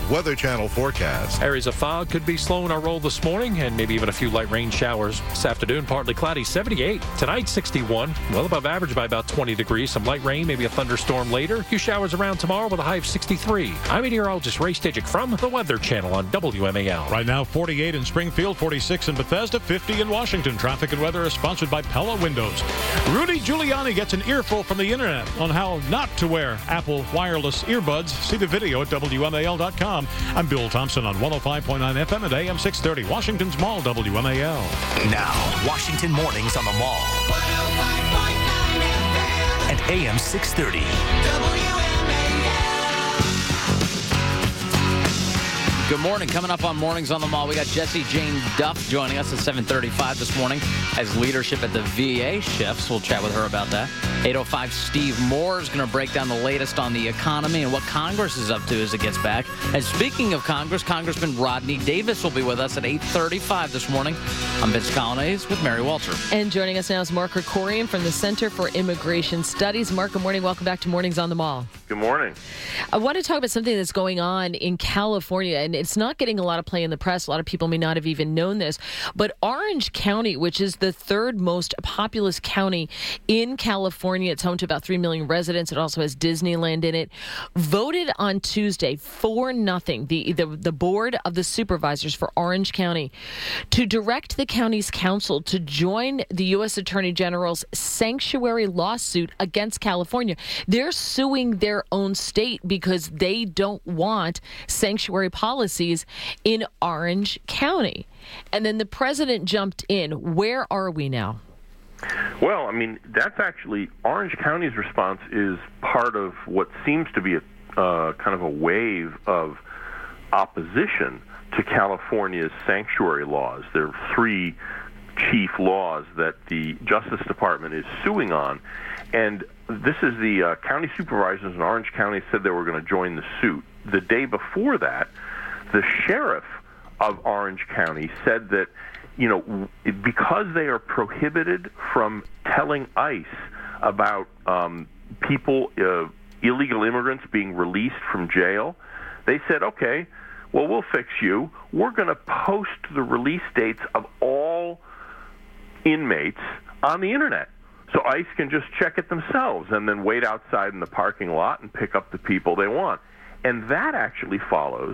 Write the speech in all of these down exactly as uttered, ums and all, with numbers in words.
Weather Channel forecast. Areas of fog could be slowing our roll this morning, and maybe even a few light rain showers. This afternoon, partly cloudy, seventy-eight. Tonight, sixty-one. Well above average by about twenty degrees. Some light rain, maybe a thunderstorm later. A few showers around tomorrow with a high of sixty-three. I'm meteorologist Ray Stajic from the Weather Channel on W M A L. Right now, forty-eight in Springfield, forty-six in Bethesda, fifty in Washington. Traffic and weather is sponsored by Pella Windows. Rudy Giuliani gets an earful from the internet on how not to wear Apple wireless earbuds. See the video at W M A L dot com. I'm Bill Thompson on one oh five point nine F M at A M six thirty. Washington's Mall, W M A L. Now, Washington Mornings on the Mall. one oh five point nine F M. At A M six thirty. W M A L. Good morning. Coming up on Mornings on the Mall, we got Jessie Jane Duff joining us at seven thirty-five this morning as leadership at the V A shifts. We'll chat with her about that. eight oh five, Steve Moore is going to break down the latest on the economy and what Congress is up to as it gets back. And speaking of Congress, Congressman Rodney Davis will be with us at eight thirty-five this morning. I'm Vince Colonnese with Mary Walter. And joining us now is Mark Krikorian from the Center for Immigration Studies. Mark, good morning. Welcome back to Mornings on the Mall. Good morning. I want to talk about something that's going on in California, and it's not getting a lot of play in the press. A lot of people may not have even known this, but Orange County, which is the third most populous county in California, it's home to about three million residents. It also has Disneyland in it, voted on Tuesday for nothing, the, the, the board of the supervisors for Orange County, to direct the county's council to join the U S Attorney General's sanctuary lawsuit against California. They're suing their own state because they don't want sanctuary policies in Orange County. And then the president jumped in. Where are we now? Well, I mean, that's actually, Orange County's response is part of what seems to be a uh, kind of a wave of opposition to California's sanctuary laws. There are three chief laws that the Justice Department is suing on. And this is the uh, county supervisors in Orange County said they were going to join the suit. The day before that, the sheriff of Orange County said that, you know, because they are prohibited from telling ICE about um, people, uh, illegal immigrants being released from jail, they said, okay, well, we'll fix you. We're going to post the release dates of all inmates on the internet. So ICE can just check it themselves and then wait outside in the parking lot and pick up the people they want. And that actually follows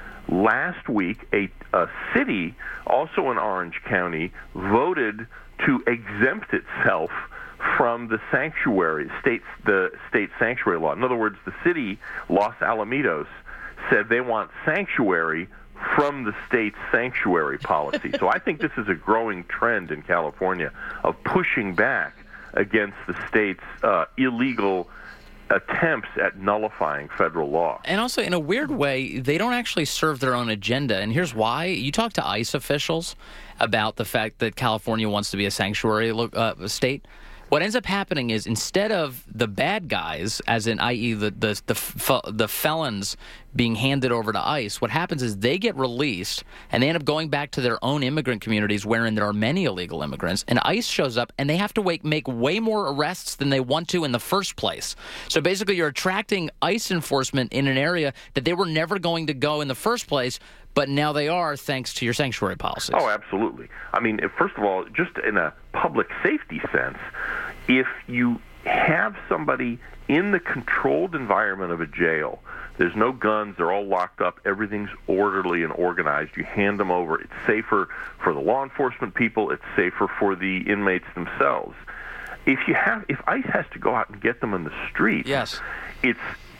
last week, a, a city, also in Orange County, voted to exempt itself from the sanctuary, state, the state sanctuary law. In other words, the city, Los Alamitos, said they want sanctuary from the state's sanctuary policy. So I think this is a growing trend in California of pushing back against the state's uh, illegal attempts at nullifying federal law. And also, in a weird way, they don't actually serve their own agenda. And here's why. You talk to ICE officials about the fact that California wants to be a sanctuary uh, state. What ends up happening is instead of the bad guys, as in that is the the the, f- the felons being handed over to ICE, what happens is they get released and they end up going back to their own immigrant communities wherein there are many illegal immigrants, and ICE shows up and they have to wait, make way more arrests than they want to in the first place. So basically you're attracting ICE enforcement in an area that they were never going to go in the first place, but now they are thanks to your sanctuary policies. Oh, absolutely. I mean, first of all, just in a public safety sense, if you have somebody in the controlled environment of a jail, there's no guns, they're all locked up, everything's orderly and organized, you hand them over, it's safer for the law enforcement people, it's safer for the inmates themselves. If you have, if ICE has to go out and get them in the street, yes, it's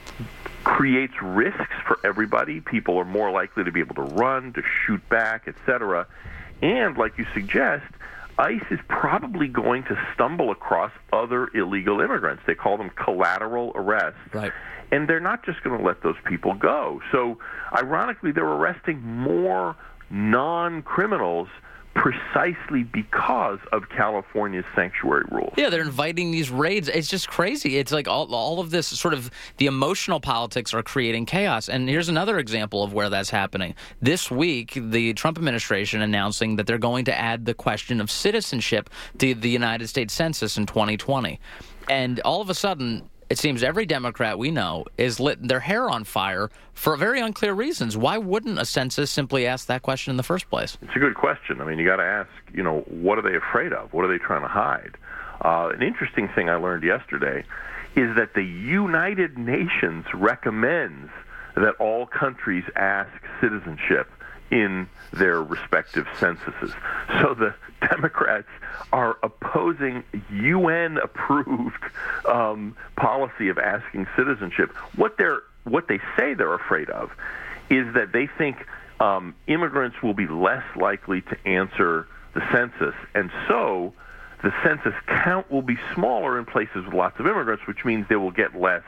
creates risks for everybody. People are more likely to be able to run, to shoot back, et cetera. And like you suggest, ICE is probably going to stumble across other illegal immigrants. They call them collateral arrests. Right. And they're not just going to let those people go. So, ironically, they're arresting more non-criminals precisely because of California's sanctuary rules. Yeah, they're inviting these raids. It's just crazy. It's like all, all of this sort of the emotional politics are creating chaos. And here's another example of where that's happening. This week, the Trump administration announcing that they're going to add the question of citizenship to the United States Census in twenty twenty. And all of a sudden, it seems every Democrat we know is lit their hair on fire for very unclear reasons. Why wouldn't a census simply ask that question in the first place? It's a good question. I mean, you got to ask, you know, what are they afraid of? What are they trying to hide? Uh, an interesting thing I learned yesterday is that the United Nations recommends that all countries ask citizenship in their respective censuses. So the Democrats are opposing U N-approved um, policy of asking citizenship. What they're what they say they're afraid of is that they think um, immigrants will be less likely to answer the census, and so the census count will be smaller in places with lots of immigrants, which means they will get less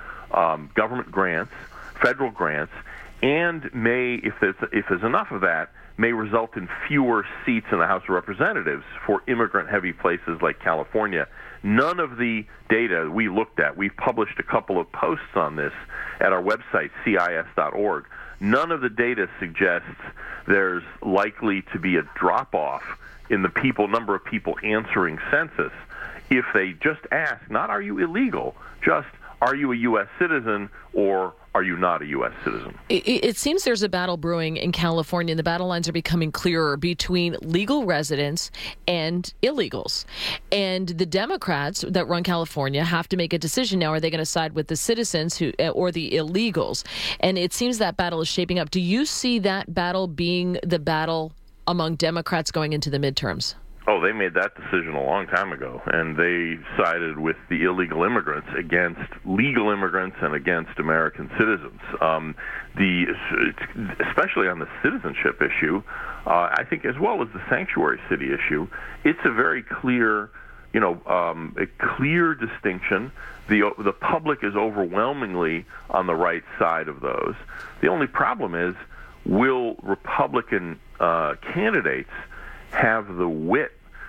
um, government grants, federal grants, and may, if there's, if there's enough of that, may result in fewer seats in the House of Representatives for immigrant-heavy places like California. None of the data we looked at, we've published a couple of posts on this at our website, C I S dot org. None of the data suggests there's likely to be a drop-off in the people number of people answering census if they just ask, not are you illegal, just are you a U S citizen or are you not a U S citizen? It, it seems there's a battle brewing in California, and the battle lines are becoming clearer between legal residents and illegals. And the Democrats that run California have to make a decision now. Are they going to side with the citizens who or the illegals? And it seems that battle is shaping up. Do you see that battle being the battle among Democrats going into the midterms? Oh, they made that decision a long time ago, and they sided with the illegal immigrants against legal immigrants and against American citizens. Um, the especially on the citizenship issue, uh, I think, as well as the sanctuary city issue, it's a very clear, you know, um, a clear distinction. The the public is overwhelmingly on the right side of those. The only problem is, will Republican uh, candidates have the wit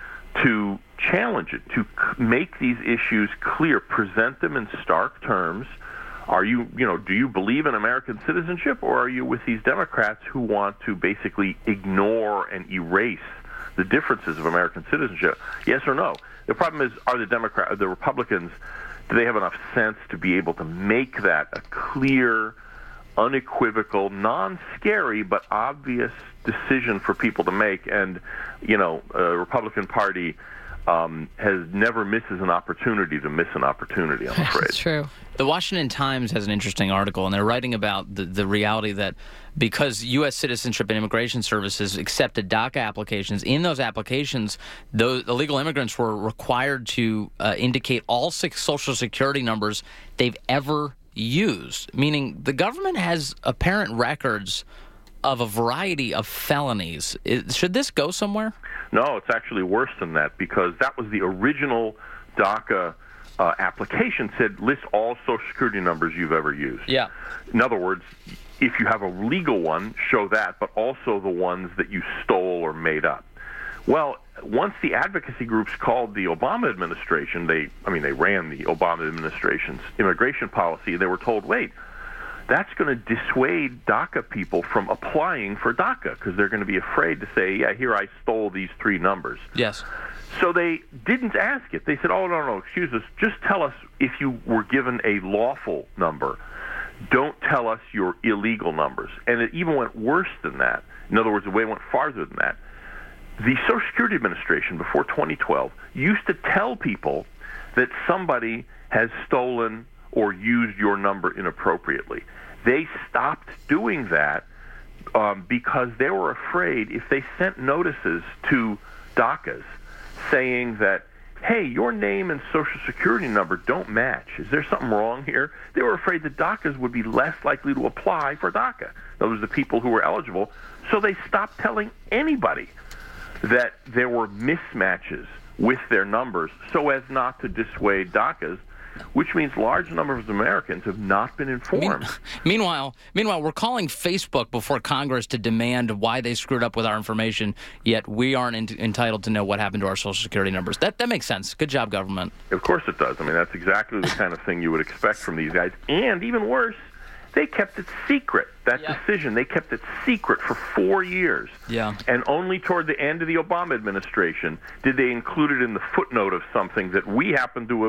to challenge it, to make these issues clear, present them in stark terms? Are you, you know, do you believe in American citizenship, or are you with these Democrats who want to basically ignore and erase the differences of American citizenship? Yes or no? The problem is, are the Democrat, the Republicans, do they have enough sense to be able to make that a clear, unequivocal, non-scary, but obvious decision for people to make? And, you know, a Republican Party um, has never misses an opportunity to miss an opportunity, I'm afraid. That's true. The Washington Times has an interesting article, and they're writing about the, the reality that because U S Citizenship and Immigration Services accepted DACA applications, in those applications, those illegal immigrants were required to uh, indicate all six Social Security numbers they've ever used, meaning the government has apparent records of a variety of felonies. Is, should this go somewhere? No, it's actually worse than that, because that was the original DACA uh, application, said list all Social Security numbers you've ever used. Yeah. In other words, if you have a legal one, show that, but also the ones that you stole or made up. Well, once the advocacy groups called the Obama administration, they, I mean, they ran the Obama administration's immigration policy, they were told, wait, that's going to dissuade DACA people from applying for DACA, because they're going to be afraid to say, yeah, here I stole these three numbers. Yes. So they didn't ask it. They said, oh, no, no, excuse us, just tell us if you were given a lawful number. Don't tell us your illegal numbers. And it even went worse than that. In other words, the way it went farther than that. The Social Security Administration, before twenty twelve, used to tell people that somebody has stolen or used your number inappropriately. They stopped doing that um, because they were afraid if they sent notices to DACAs saying that, hey, your name and Social Security number don't match. Is there something wrong here? They were afraid that DACAs would be less likely to apply for DACA. Those are the people who were eligible. So they stopped telling anybody that there were mismatches with their numbers so as not to dissuade DACAs, which means large numbers of Americans have not been informed. Mean, meanwhile, meanwhile, we're calling Facebook before Congress to demand why they screwed up with our information, yet we aren't in, entitled to know what happened to our Social Security numbers. That that makes sense. Good job, government. Of course it does. I mean, that's exactly the kind of thing you would expect from these guys. And even worse, they kept it secret. That yeah. decision, they kept it secret for four years. Yeah. And only toward the end of the Obama administration did they include it in the footnote of something that we happen to have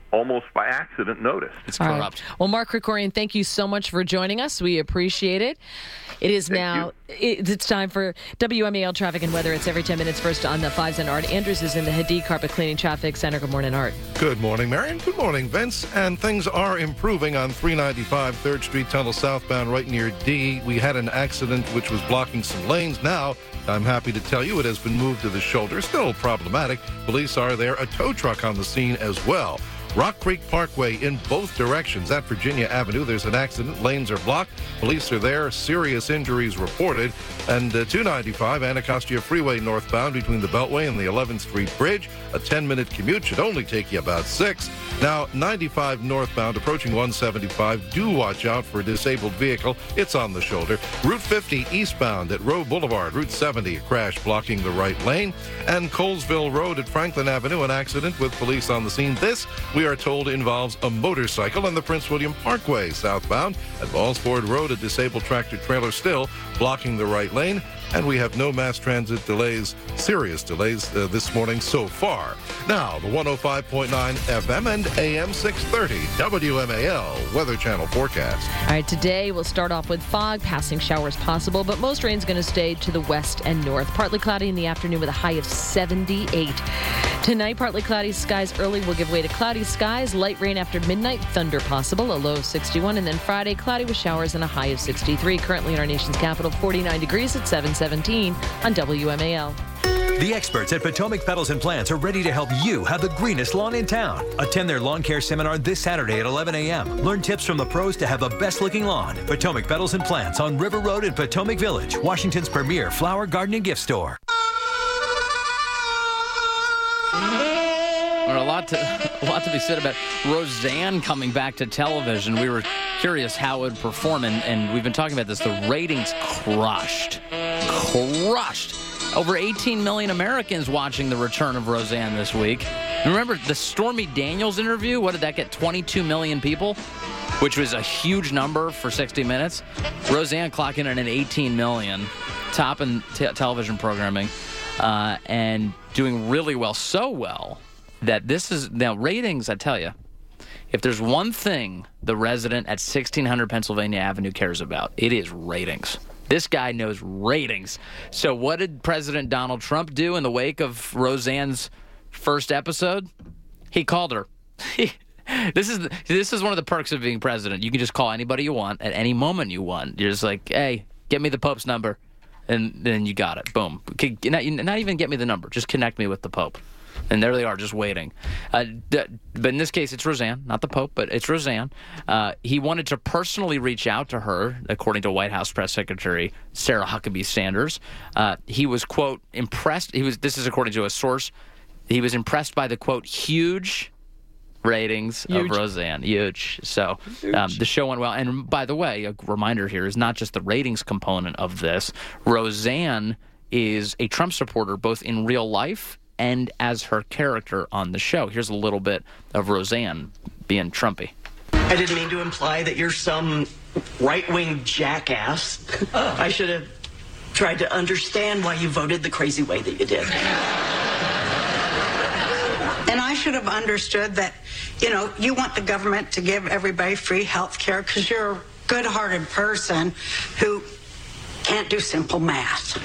almost by accident noticed. It's All corrupt. right. Well, Mark Krikorian, thank you so much for joining us. We appreciate it. It is Thank now, it, it's time for W M A L traffic and weather. It's every ten minutes. First on the fives and Art Andrews is in the Hadid Carpet Cleaning Traffic Center. Good morning, Art. Good morning, Marion. Good morning, Vince. And things are improving on three ninety-five third Street Tunnel southbound right near D. We had an accident which was blocking some lanes. Now, I'm happy to tell you it has been moved to the shoulder. Still problematic. Police are there. A tow truck on the scene as well. Rock Creek Parkway in both directions. At Virginia Avenue, there's an accident. Lanes are blocked. Police are there. Serious injuries reported. And uh, two ninety-five Anacostia Freeway northbound between the Beltway and the eleventh Street Bridge. A ten-minute commute should only take you about six. Now, ninety-five northbound approaching one seventy-five. Do watch out for a disabled vehicle. It's on the shoulder. Route fifty eastbound at Roe Boulevard. Route seventy, a crash blocking the right lane. And Colesville Road at Franklin Avenue, an accident with police on the scene. This, we are told, involves a motorcycle on the Prince William Parkway southbound. At Ballsford Road, a disabled tractor trailer still blocking the right lane. And we have no mass transit delays, serious delays uh, this morning so far. Now, the one oh five point nine F M and A M six thirty W M A L Weather Channel forecast. All right, today we'll start off with fog, passing showers possible, but most rain's going to stay to the west and north. Partly cloudy in the afternoon with a high of seventy-eight. Tonight, partly cloudy skies early will give way to cloudy skies. Light rain after midnight, thunder possible, a low of sixty-one. And then Friday, cloudy with showers and a high of sixty-three. Currently in our nation's capital, forty-nine degrees at seven seventeen on W M A L. The experts at Potomac Petals and Plants are ready to help you have the greenest lawn in town. Attend their lawn care seminar this Saturday at eleven a.m. Learn tips from the pros to have the best looking lawn. Potomac Petals and Plants on River Road in Potomac Village, Washington's premier flower, garden, and gift store. Or a lot to a lot to be said about Roseanne coming back to television. We were curious how it would perform, and, and we've been talking about this. The ratings crushed. Crushed. Over eighteen million Americans watching the return of Roseanne this week. And remember the Stormy Daniels interview? What did that get? twenty-two million people? Which was a huge number for sixty minutes. Roseanne clocking in at eighteen million. Top in t- television programming. Uh, and doing really well. So well that this is, now ratings, I tell you, if there's one thing the resident at sixteen hundred Pennsylvania Avenue cares about, it is ratings. This guy knows ratings. So what did President Donald Trump do in the wake of Roseanne's first episode? He called her. This is this is one of the perks of being president. You can just call anybody you want at any moment you want. You're just like, hey, get me the Pope's number. And then you got it. Boom. Not, not even get me the number. Just connect me with the Pope. And there they are, just waiting. Uh, but in this case, it's Roseanne, not the Pope, but it's Roseanne. Uh, he wanted to personally reach out to her, according to White House Press Secretary Sarah Huckabee Sanders. Uh, he was, quote, impressed. He was. This is according to a source. He was impressed by the, quote, huge ratings Huge. of Roseanne. Huge. So um, the show went well. And by the way, a reminder here is not just the ratings component of this. Roseanne is a Trump supporter both in real life and as her character on the show. Here's a little bit of Roseanne being Trumpy. I didn't mean to imply that you're some right-wing jackass. I should have tried to understand why you voted the crazy way that you did. And I should have understood that, you know, you want the government to give everybody free health care because you're a good-hearted person who can't do simple math.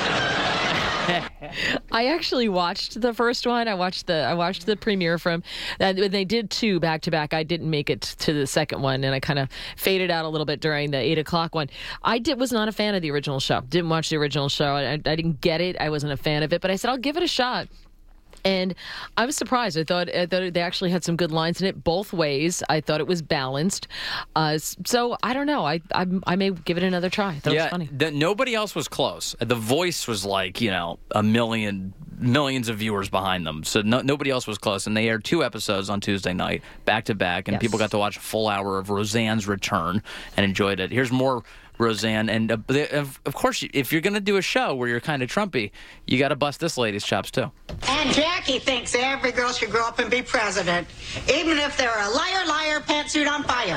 I actually watched the first one. I watched the I watched the premiere from, and when they did two back to back. I didn't make it to the second one, and I kind of faded out a little bit during the eight o'clock one. I did was not a fan of the original show. Didn't watch the original show. I, I didn't get it. I wasn't a fan of it, but I said I'll give it a shot. And I was surprised. I thought, I thought they actually had some good lines in it both ways. I thought it was balanced. Uh, so I don't know. I, I I may give it another try. That yeah, was funny. The, nobody else was close. The Voice was like, you know, a million, millions of viewers behind them. So no, nobody else was close. And they aired two episodes on Tuesday night, back to back. And Yes. people got to watch a full hour of Roseanne's return and enjoyed it. Here's more Roseanne. And uh, of, of course, if you're going to do a show where you're kind of Trumpy, you got to bust this lady's chops, too. And Jackie thinks every girl should grow up and be president, even if they're a liar, liar, pantsuit on fire.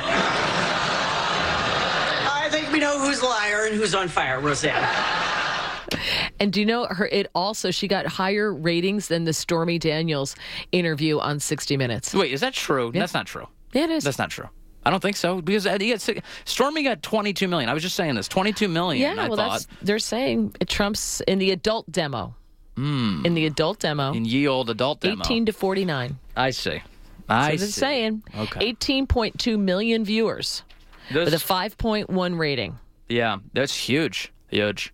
I think we know who's a liar and who's on fire, Roseanne. And do you know her? It also, she got higher ratings than the Stormy Daniels interview on sixty minutes. Wait, is that true? Yeah. That's not true. Yeah, it is. That's not true. I don't think so because he got, Stormy got twenty-two million. I was just saying this, twenty-two million. Yeah, I well, thought. that's, they're saying it trumps in the adult demo. Mm. In the adult demo. In ye old adult demo. eighteen to forty-nine. I see. I so see. they're saying okay. eighteen point two million viewers Those, with a five point one rating. Yeah, that's huge. Huge.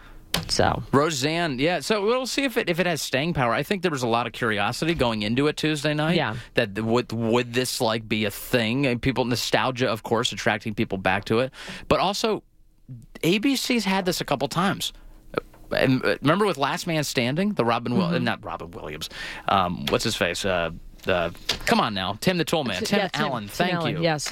So Roseanne, yeah. So we'll see if it if it has staying power. I think there was a lot of curiosity going into it Tuesday night. Yeah. That would would this like be a thing? And people nostalgia, of course, attracting people back to it. But also, A B C's had this a couple times. And remember with Last Man Standing, the Robin mm-hmm. Will, not Robin Williams. Um, what's his face? Uh, uh, come on now, Tim the Toolman, Tim yeah, Tim, Allen. Tim Thank Allen, you. Yes.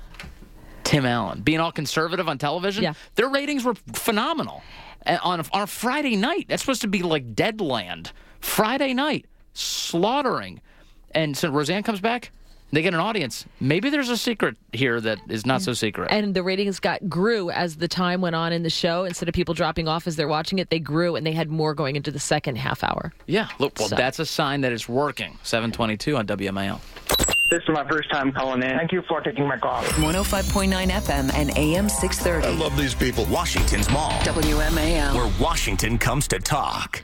Tim Allen being all conservative on television. Yeah. Their ratings were phenomenal. On a, on a Friday night, that's supposed to be like Deadland. Friday night, slaughtering. And so Roseanne comes back, they get an audience. Maybe there's a secret here that is not so secret. And the ratings got grew as the time went on in the show. Instead of people dropping off as they're watching it, they grew, and they had more going into the second half hour. Yeah, look, well, So. that's a sign that it's working. seven twenty-two on W M A L. This is my first time calling in. Thank you for taking my call. one oh five point nine F M and A M six thirty. I love these people. Washington's Mall. W M A L. Where Washington comes to talk.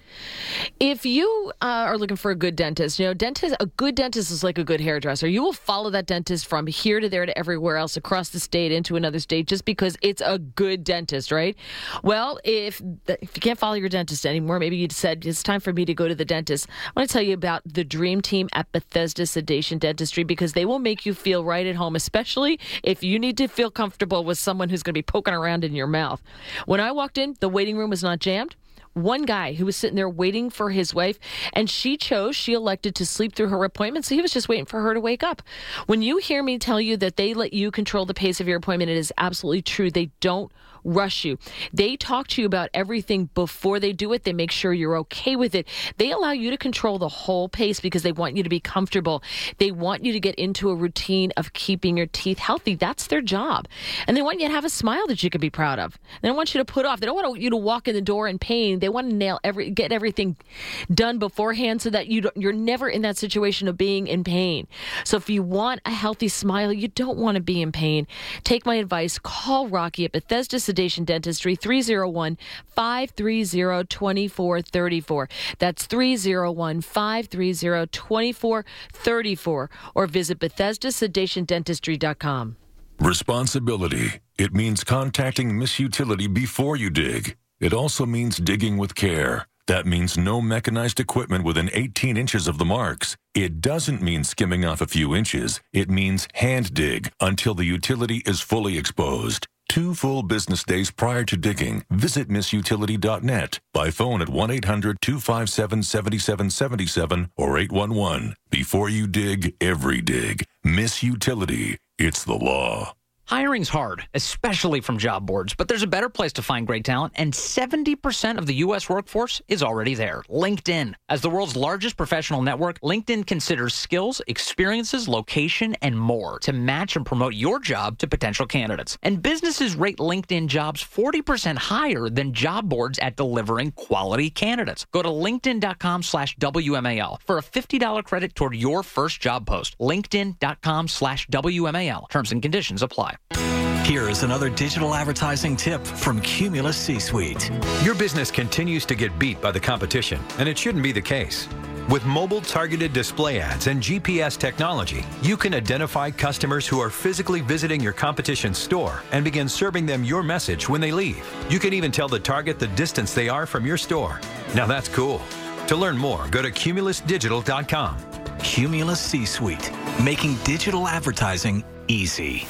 If you uh, are looking for a good dentist, you know, dentist, a good dentist is like a good hairdresser. You will follow that dentist from here to there to everywhere else across the state into another state just because it's a good dentist, right? Well, if if you can't follow your dentist anymore, maybe you said it's time for me to go to the dentist. I want to tell you about the dream team at Bethesda Sedation Dentistry because they will make you feel right at home, especially if you need to feel comfortable with someone who's going to be poking around in your mouth. When I walked in, the waiting room was not jammed. One guy who was sitting there waiting for his wife, and she chose, she elected to sleep through her appointment, so he was just waiting for her to wake up. When you hear me tell you that they let you control the pace of your appointment, it is absolutely true. They don't rush you. They talk to you about everything before they do it. They make sure you're okay with it. They allow you to control the whole pace because they want you to be comfortable. They want you to get into a routine of keeping your teeth healthy. That's their job. And they want you to have a smile that you can be proud of. They don't want you to put off. They don't want you to walk in the door in pain. They want to nail every, get everything done beforehand so that you don't, you're never in that situation of being in pain. So if you want a healthy smile, you don't want to be in pain. Take my advice. Call Rocky at Bethesda Sedation Dentistry, three oh one, five three oh, two four three four. That's three oh one, five three oh, two four three four. Or visit Bethesda Sedation Dentistry dot com. Responsibility. It means contacting Miss Utility before you dig. It also means digging with care. That means no mechanized equipment within eighteen inches of the marks. It doesn't mean skimming off a few inches. It means hand dig until the utility is fully exposed. Two full business days prior to digging, visit miss utility dot net. By phone at one eight hundred, two five seven, seven seven seven seven or eight one one. Before you dig, every dig. Miss Utility. It's the law. Hiring's hard, especially from job boards, but there's a better place to find great talent, and seventy percent of the U S workforce is already there. LinkedIn. As the world's largest professional network, LinkedIn considers skills, experiences, location, and more to match and promote your job to potential candidates. And businesses rate LinkedIn jobs forty percent higher than job boards at delivering quality candidates. Go to linkedin.com slash WMAL for a fifty dollars credit toward your first job post. LinkedIn.com slash WMAL. Terms and conditions apply. Here is another digital advertising tip from Cumulus C-Suite. Your business continues to get beat by the competition, and it shouldn't be the case. With mobile targeted display ads and G P S technology, you can identify customers who are physically visiting your competition's store and begin serving them your message when they leave. You can even tell the target the distance they are from your store. Now that's cool. To learn more, go to cumulus digital dot com. Cumulus C-Suite, making digital advertising easy.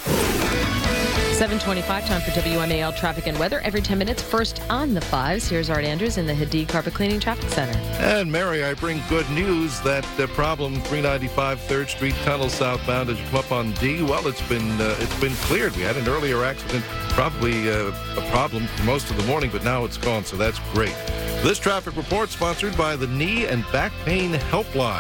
seven twenty-five, time for W M A L traffic and weather. Every ten minutes, first on the fives. Here's Art Andrews in the Hadid Carpet Cleaning Traffic Center. And Mary, I bring good news that the problem three ninety-five third Street Tunnel southbound as you come up on D, well, it's been uh, it's been cleared. We had an earlier accident, probably uh, a problem for most of the morning, but now it's gone, so that's great. This traffic report sponsored by the Knee and Back Pain Helpline.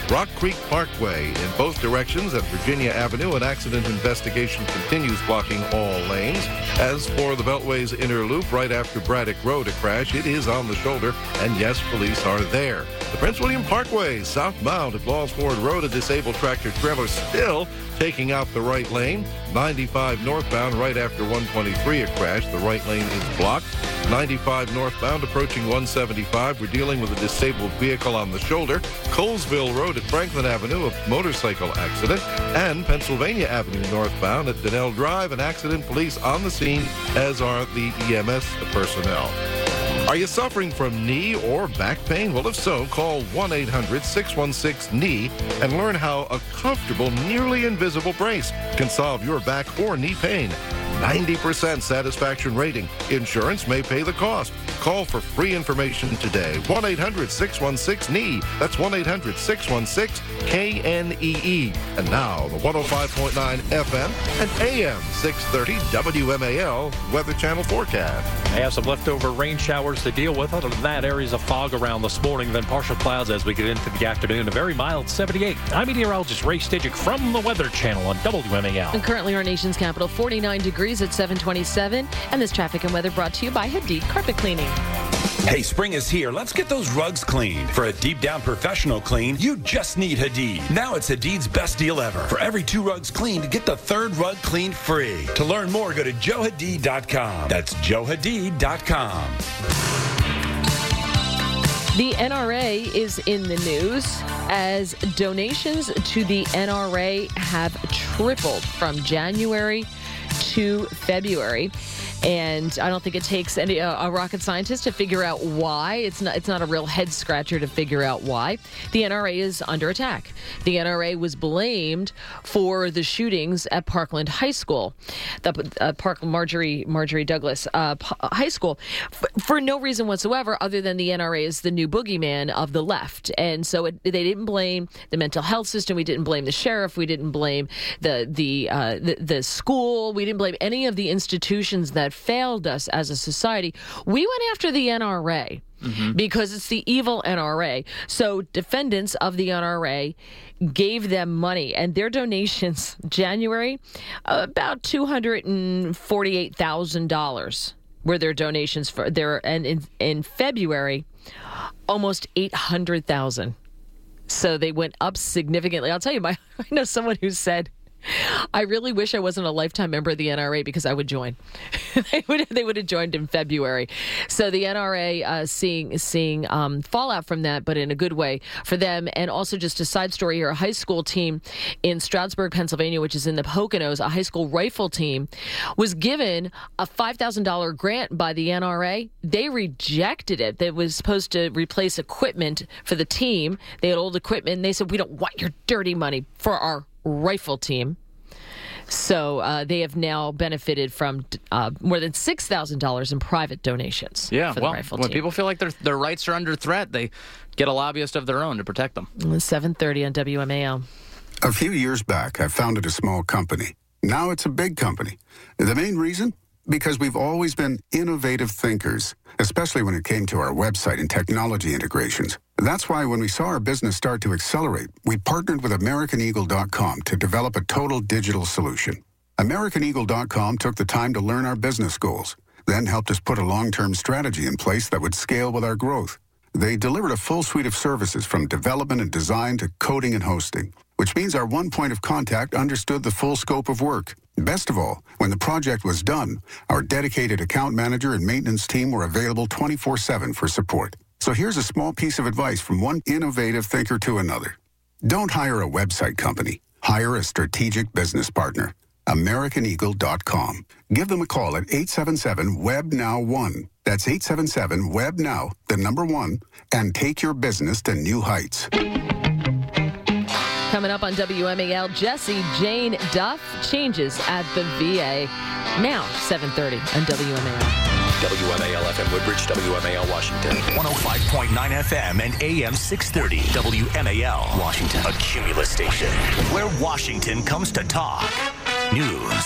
Rock Creek Parkway. In both directions at Virginia Avenue, an accident investigation continues blocking all lanes. As for the Beltway's inner loop, right after Braddock Road, a crash. It is on the shoulder, and yes, police are there. The Prince William Parkway, southbound at Laws Ford Road, a disabled tractor trailer still taking out the right lane. ninety-five northbound, right after one twenty-three, a crash. The right lane is blocked. ninety-five northbound, approaching one seventy-five. We're dealing with a disabled vehicle on the shoulder. Colesville Road at Franklin Avenue, a motorcycle accident. And Pennsylvania Avenue northbound at Donnell Drive, an accident. Police on the scene, as are the E M S personnel. Are you suffering from knee or back pain? Well, if so, call one eight hundred six one six K N E E and learn how a comfortable, nearly invisible brace can solve your back or knee pain. ninety percent satisfaction rating. Insurance may pay the cost. Call for free information today. one eight hundred six one six K N E E. That's one eight hundred six one six K N E E. And now, the one oh five point nine F M and A M six thirty W M A L Weather Channel forecast. They have some leftover rain showers to deal with. Other than that, areas of fog around this morning, then partial clouds as we get into the afternoon. A very mild seventy-eight. I'm meteorologist Ray Stidgick from the Weather Channel on W M A L. And currently our nation's capital, forty-nine degrees at seven twenty-seven. And this traffic and weather brought to you by Hadid Carpet Cleaning. Hey, spring is here. Let's get those rugs cleaned. For a deep down professional clean, you just need Hadid. Now it's Hadid's best deal ever. For every two rugs cleaned, get the third rug cleaned free. To learn more, go to joe hadid dot com. That's joe hadid dot com. The N R A is in the news as donations to the N R A have tripled from January to February. And I don't think it takes any uh, a rocket scientist to figure out why. It's not it's not a real head scratcher to figure out why. The N R A is under attack. The N R A was blamed for the shootings at Parkland High School, the uh, Parkland Marjorie Marjorie Douglas uh, P- High School, f- for no reason whatsoever other than the N R A is the new boogeyman of the left. And so it, they didn't blame the mental health system. We didn't blame the sheriff. We didn't blame the the uh, the, the school. We didn't blame any of the institutions that failed us as a society. We went after the N R A mm-hmm. because it's the evil N R A. So defendants of the N R A gave them money, and their donations, January, about two hundred forty-eight thousand dollars were their donations for their, and in, in February, almost eight hundred thousand dollars. So they went up significantly. I'll tell you, my, I know someone who said, I really wish I wasn't a lifetime member of the N R A because I would join. they would they would have joined in February. So the N R A uh, seeing seeing um, fallout from that, but in a good way for them. And also just a side story here, a high school team in Stroudsburg, Pennsylvania, which is in the Poconos, a high school rifle team, was given a five thousand dollars grant by the N R A. They rejected it. That was supposed to replace equipment for the team. They had old equipment, and they said, we don't want your dirty money for our rifle team. So uh, they have now benefited from uh, more than six thousand dollars in private donations. Yeah, for the well, rifle when team. people feel like their their rights are under threat, they get a lobbyist of their own to protect them. seven thirty on W M A L. A few years back, I founded a small company. Now it's a big company. The main reason? Because we've always been innovative thinkers, especially when it came to our website and technology integrations. That's why when we saw our business start to accelerate, we partnered with American Eagle dot com to develop a total digital solution. American Eagle dot com took the time to learn our business goals, then helped us put a long-term strategy in place that would scale with our growth. They delivered a full suite of services from development and design to coding and hosting, which means our one point of contact understood the full scope of work. Best of all, when the project was done, our dedicated account manager and maintenance team were available twenty-four seven for support. So here's a small piece of advice from one innovative thinker to another. Don't hire a website company. Hire a strategic business partner. American Eagle dot com. Give them a call at eight seven seven W E B N O W one. That's eight seven seven W E B N O W, the number one, and take your business to new heights. Coming up on W M A L, Jesse Jane Duff changes at the V A. Now, seven thirty on W M A L. W M A L F M Woodbridge, W M A L Washington. one oh five point nine F M and A M six thirty. W M A L Washington. A Cumulus station where Washington comes to talk. News.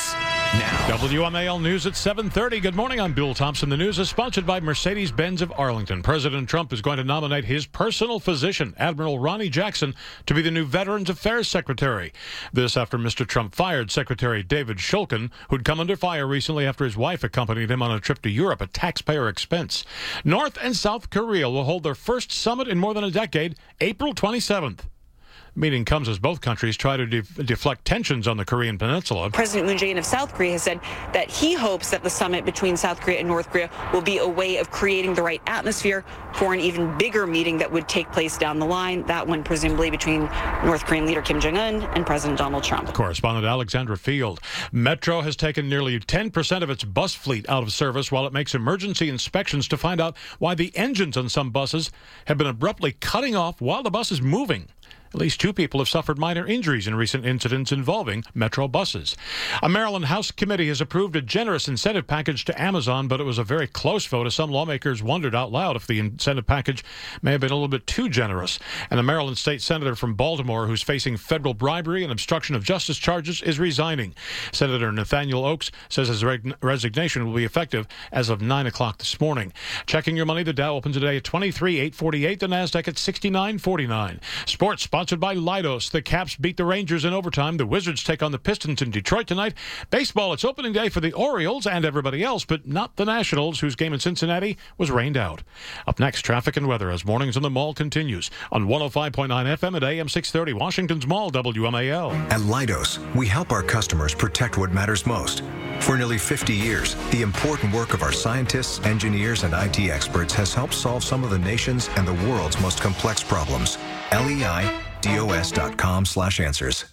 now. W M A L News at seven thirty. Good morning. I'm Bill Thompson. The news is sponsored by Mercedes-Benz of Arlington. President Trump is going to nominate his personal physician, Admiral Ronnie Jackson, to be the new Veterans Affairs Secretary. This after Mister Trump fired Secretary David Shulkin, who'd come under fire recently after his wife accompanied him on a trip to Europe at taxpayer expense. North and South Korea will hold their first summit in more than a decade, April twenty-seventh. Meeting comes as both countries try to de- deflect tensions on the Korean peninsula. President Moon Jae-in of South Korea has said that he hopes that the summit between South Korea and North Korea will be a way of creating the right atmosphere for an even bigger meeting that would take place down the line, that one presumably between North Korean leader Kim Jong-un and President Donald Trump. Correspondent Alexandra Field. Metro has taken nearly ten percent of its bus fleet out of service while it makes emergency inspections to find out why the engines on some buses have been abruptly cutting off while the bus is moving. At least two people have suffered minor injuries in recent incidents involving Metro buses. A Maryland House committee has approved a generous incentive package to Amazon, but it was a very close vote as some lawmakers wondered out loud if the incentive package may have been a little bit too generous. And a Maryland state senator from Baltimore who's facing federal bribery and obstruction of justice charges is resigning. Senator Nathaniel Oakes says his re- resignation will be effective as of nine o'clock this morning. Checking your money, the Dow opens today at twenty-three thousand eight hundred forty-eight, the NASDAQ at sixty-nine forty-nine. Sports sponsored by Leidos. The Caps beat the Rangers in overtime. The Wizards take on the Pistons in Detroit tonight. Baseball, it's opening day for the Orioles and everybody else, but not the Nationals, whose game in Cincinnati was rained out. Up next, traffic and weather as Mornings in the Mall continues on one oh five point nine F M at A M six thirty, Washington's Mall, W M A L. At Leidos, we help our customers protect what matters most. For nearly fifty years, the important work of our scientists, engineers, and I T experts has helped solve some of the nation's and the world's most complex problems. L E I D O S dot com slash answers.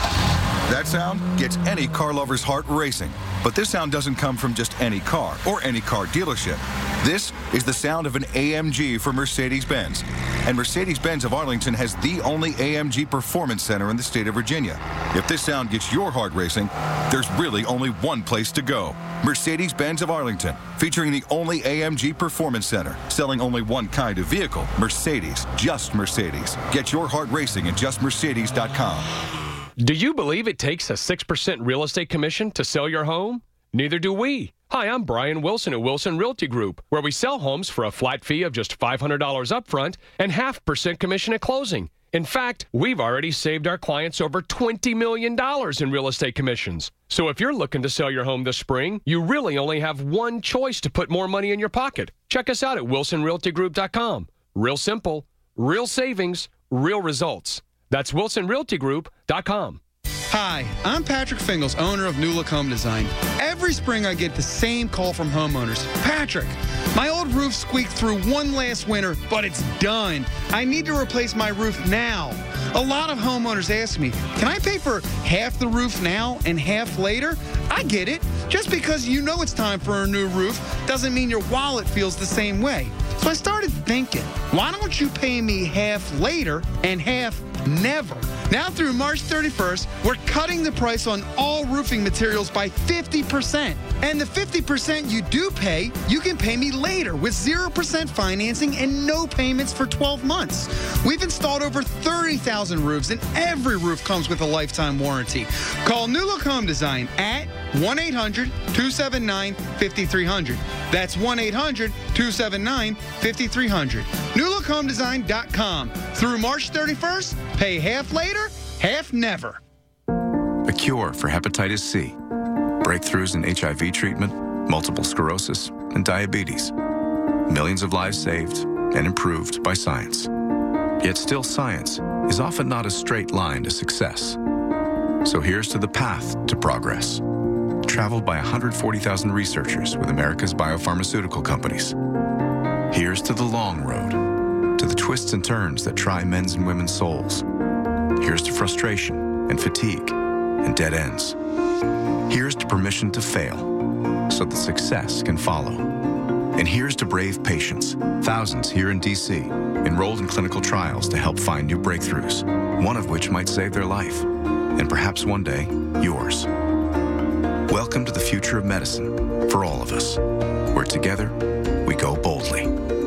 That sound gets any car lover's heart racing. But this sound doesn't come from just any car or any car dealership. This is the sound of an A M G for Mercedes-Benz. And Mercedes-Benz of Arlington has the only A M G Performance Center in the state of Virginia. If this sound gets your heart racing, there's really only one place to go. Mercedes-Benz of Arlington, featuring the only A M G Performance Center, selling only one kind of vehicle, Mercedes, just Mercedes. Get your heart racing at just mercedes dot com. Do you believe it takes a six percent real estate commission to sell your home? Neither do we. Hi, I'm Brian Wilson at Wilson Realty Group, where we sell homes for a flat fee of just five hundred dollars upfront and half percent commission at closing. In fact, we've already saved our clients over twenty million dollars in real estate commissions. So if you're looking to sell your home this spring, you really only have one choice to put more money in your pocket. Check us out at wilson realty group dot com. Real simple, real savings, real results. That's wilson realty group dot com. Hi, I'm Patrick Fingles, owner of New Look Home Design. Every spring I get the same call from homeowners. Patrick, my old roof squeaked through one last winter, but it's done. I need to replace my roof now. A lot of homeowners ask me, can I pay for half the roof now and half later? I get it. Just because you know it's time for a new roof doesn't mean your wallet feels the same way. So I started thinking, why don't you pay me half later and half never? Now through March thirty-first, we're cutting the price on all roofing materials by fifty percent. And the fifty percent you do pay, you can pay me later with zero percent financing and no payments for twelve months. We've installed over thirty thousand roofs, and every roof comes with a lifetime warranty. Call New Look Home Design at one eight hundred two seven nine five three zero zero. That's one eight hundred two seven nine five three zero zero. new look home design dot com. Through March thirty-first, pay half later, half never. A cure for hepatitis C, breakthroughs in H I V treatment, multiple sclerosis, and diabetes. Millions of lives saved and improved by science. Yet still science is often not a straight line to success. So here's to the path to progress, traveled by one hundred forty thousand researchers with America's biopharmaceutical companies. Here's to the long road, to the twists and turns that try men's and women's souls. Here's to frustration and fatigue and dead ends. Here's to permission to fail so that success can follow. And here's to brave patients, thousands here in D C, enrolled in clinical trials to help find new breakthroughs, one of which might save their life, and perhaps one day, yours. Welcome to the future of medicine for all of us, where together we go boldly.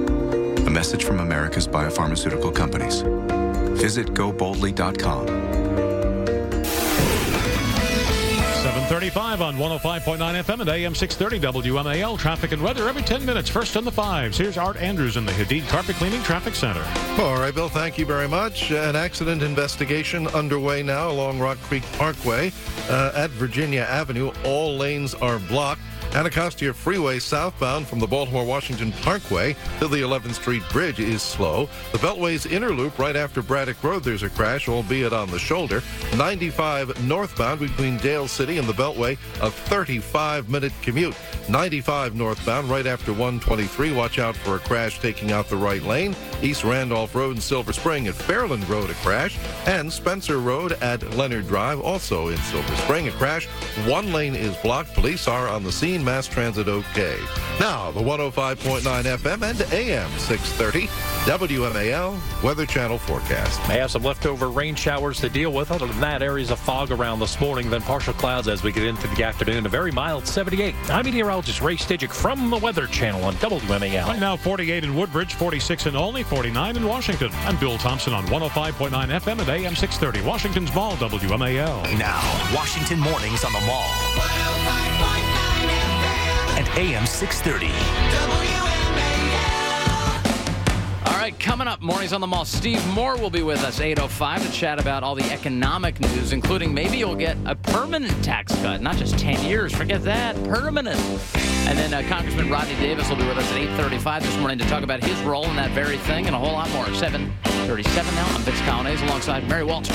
A message from America's biopharmaceutical companies. Visit go boldly dot com. seven thirty-five on one oh five point nine F M and A M six thirty W M A L. Traffic and weather every ten minutes. First on the fives. Here's Art Andrews in the Hadid Carpet Cleaning Traffic Center. All right, Bill, thank you very much. An accident investigation underway now along Rock Creek Parkway uh, at Virginia Avenue. All lanes are blocked. Anacostia Freeway southbound from the Baltimore-Washington Parkway to the eleventh Street Bridge is slow. The Beltway's inner loop right after Braddock Road, there's a crash, albeit on the shoulder. ninety-five northbound between Dale City and the Beltway, a thirty-five minute commute. ninety-five northbound right after one twenty-three. Watch out for a crash taking out the right lane. East Randolph Road in Silver Spring at Fairland Road, a crash. And Spencer Road at Leonard Drive, also in Silver Spring, a crash. One lane is blocked. Police are on the scene. Mass transit okay. Now, the one oh five point nine F M and A M six thirty W M A L Weather Channel forecast. May have some leftover rain showers to deal with. Other than that, areas of fog around this morning, then partial clouds as we get into the afternoon. A very mild seventy-eight. I'm meteorologist Ray Stidgick from the Weather Channel on W M A L. Right now, forty-eight in Woodbridge, forty-six in Olney, forty-nine in Washington. I'm Bill Thompson on one oh five point nine F M and A M six thirty. Washington's Mall, W M A L. Now, Washington Mornings on the Mall. And A M six thirty. All right, coming up, Mornings on the Mall. Steve Moore will be with us, eight oh five, to chat about all the economic news, including maybe you'll get a permanent tax cut. Not just ten years, forget that, permanent. And then uh, Congressman Rodney Davis will be with us at eight thirty-five this morning to talk about his role in that very thing and a whole lot more. seven thirty-seven now. I'm Vince Colonnese alongside Mary Walter.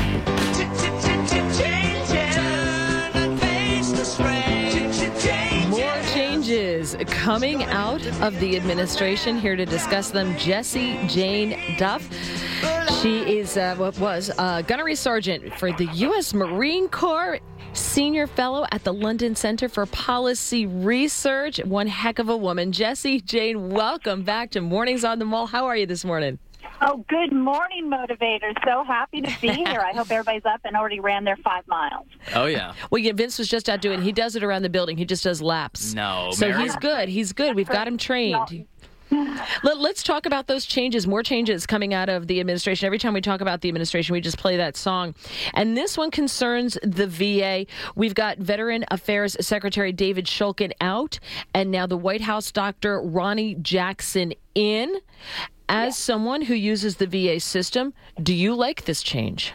More changes coming out of the administration. Here to discuss them, Jessie Jane Duff. She is uh, what was uh, gunnery sergeant for the U S Marine Corps, senior fellow at the London Center for Policy Research. One heck of a woman. Jessie Jane, welcome back to Mornings on the Mall. How are you this morning? Oh, good morning, motivators. So happy to be here. I hope everybody's up and already ran their five miles. Oh, yeah. Well, yeah, Vince was just out doing, he does it around the building. He just does laps. No, So Mary? he's good. He's good. We've got him trained. Let, let's talk about those changes, more changes coming out of the administration. Every time we talk about the administration, we just play that song. And this one concerns the V A. We've got Veteran Affairs Secretary David Shulkin out, and now the White House doctor Ronny Jackson in. As someone who uses the V A system, do you like this change?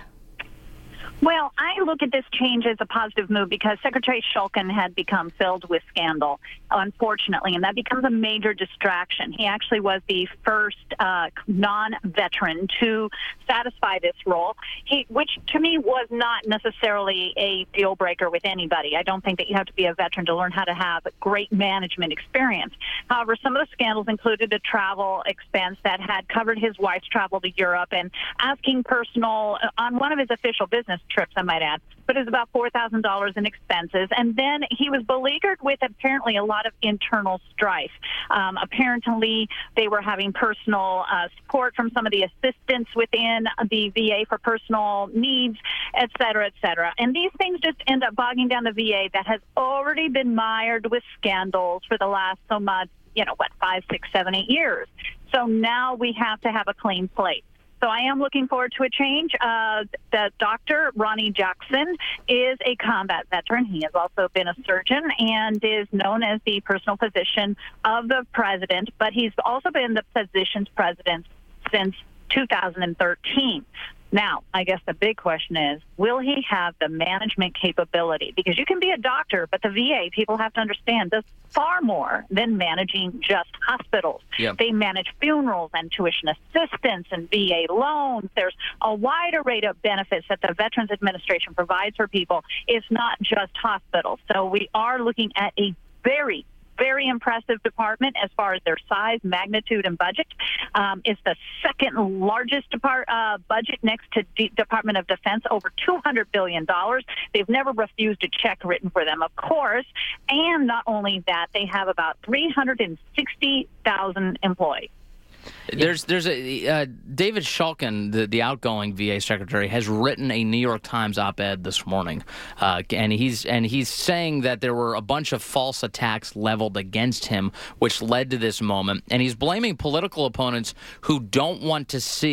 Well, I look at this change as a positive move because Secretary Shulkin had become filled with scandal, unfortunately, and that becomes a major distraction. He actually was the first uh, non-veteran to satisfy this role, he, which to me was not necessarily a deal breaker with anybody. I don't think that you have to be a veteran to learn how to have great management experience. However, some of the scandals included a travel expense that had covered his wife's travel to Europe and asking personal, on one of his official business trips, I might add, but it was about four thousand dollars in expenses. And then he was beleaguered with apparently a lot of internal strife. Um, apparently, they were having personal uh, support from some of the assistants within the V A for personal needs, et cetera, et cetera. And these things just end up bogging down the V A that has already been mired with scandals for the last so much, you know, what, five, six, seven, eight years. So now we have to have a clean slate. So I am looking forward to a change. Uh, the doctor, Ronny Jackson, is a combat veteran. He has also been a surgeon and is known as the personal physician of the president, but he's also been the physician's president since two thousand thirteen. Now, I guess the big question is, will he have the management capability? Because you can be a doctor, but the V A, people have to understand, does far more than managing just hospitals. Yep. They manage funerals and tuition assistance and V A loans. There's a wide array of benefits that the Veterans Administration provides for people. It's not just hospitals. So we are looking at a very Very impressive department as far as their size, magnitude, and budget. Um, it's the second largest depart, uh, budget next to D- Department of Defense, over two hundred billion dollars. They've never refused a check written for them, of course. And not only that, they have about three hundred sixty thousand employees. There's there's a uh, David Shulkin, the, the outgoing V A secretary, has written a New York Times op-ed this morning, uh, and he's and he's saying that there were a bunch of false attacks leveled against him, which led to this moment, and he's blaming political opponents who don't want to see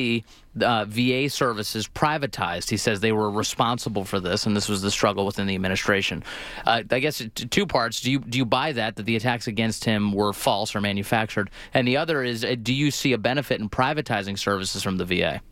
uh, V A services privatized. He says they were responsible for this, and this was the struggle within the administration. Uh, I guess t- two parts. Do you do you buy that, that the attacks against him were false or manufactured? And the other is, uh, do you see a benefit in privatizing services from the V A?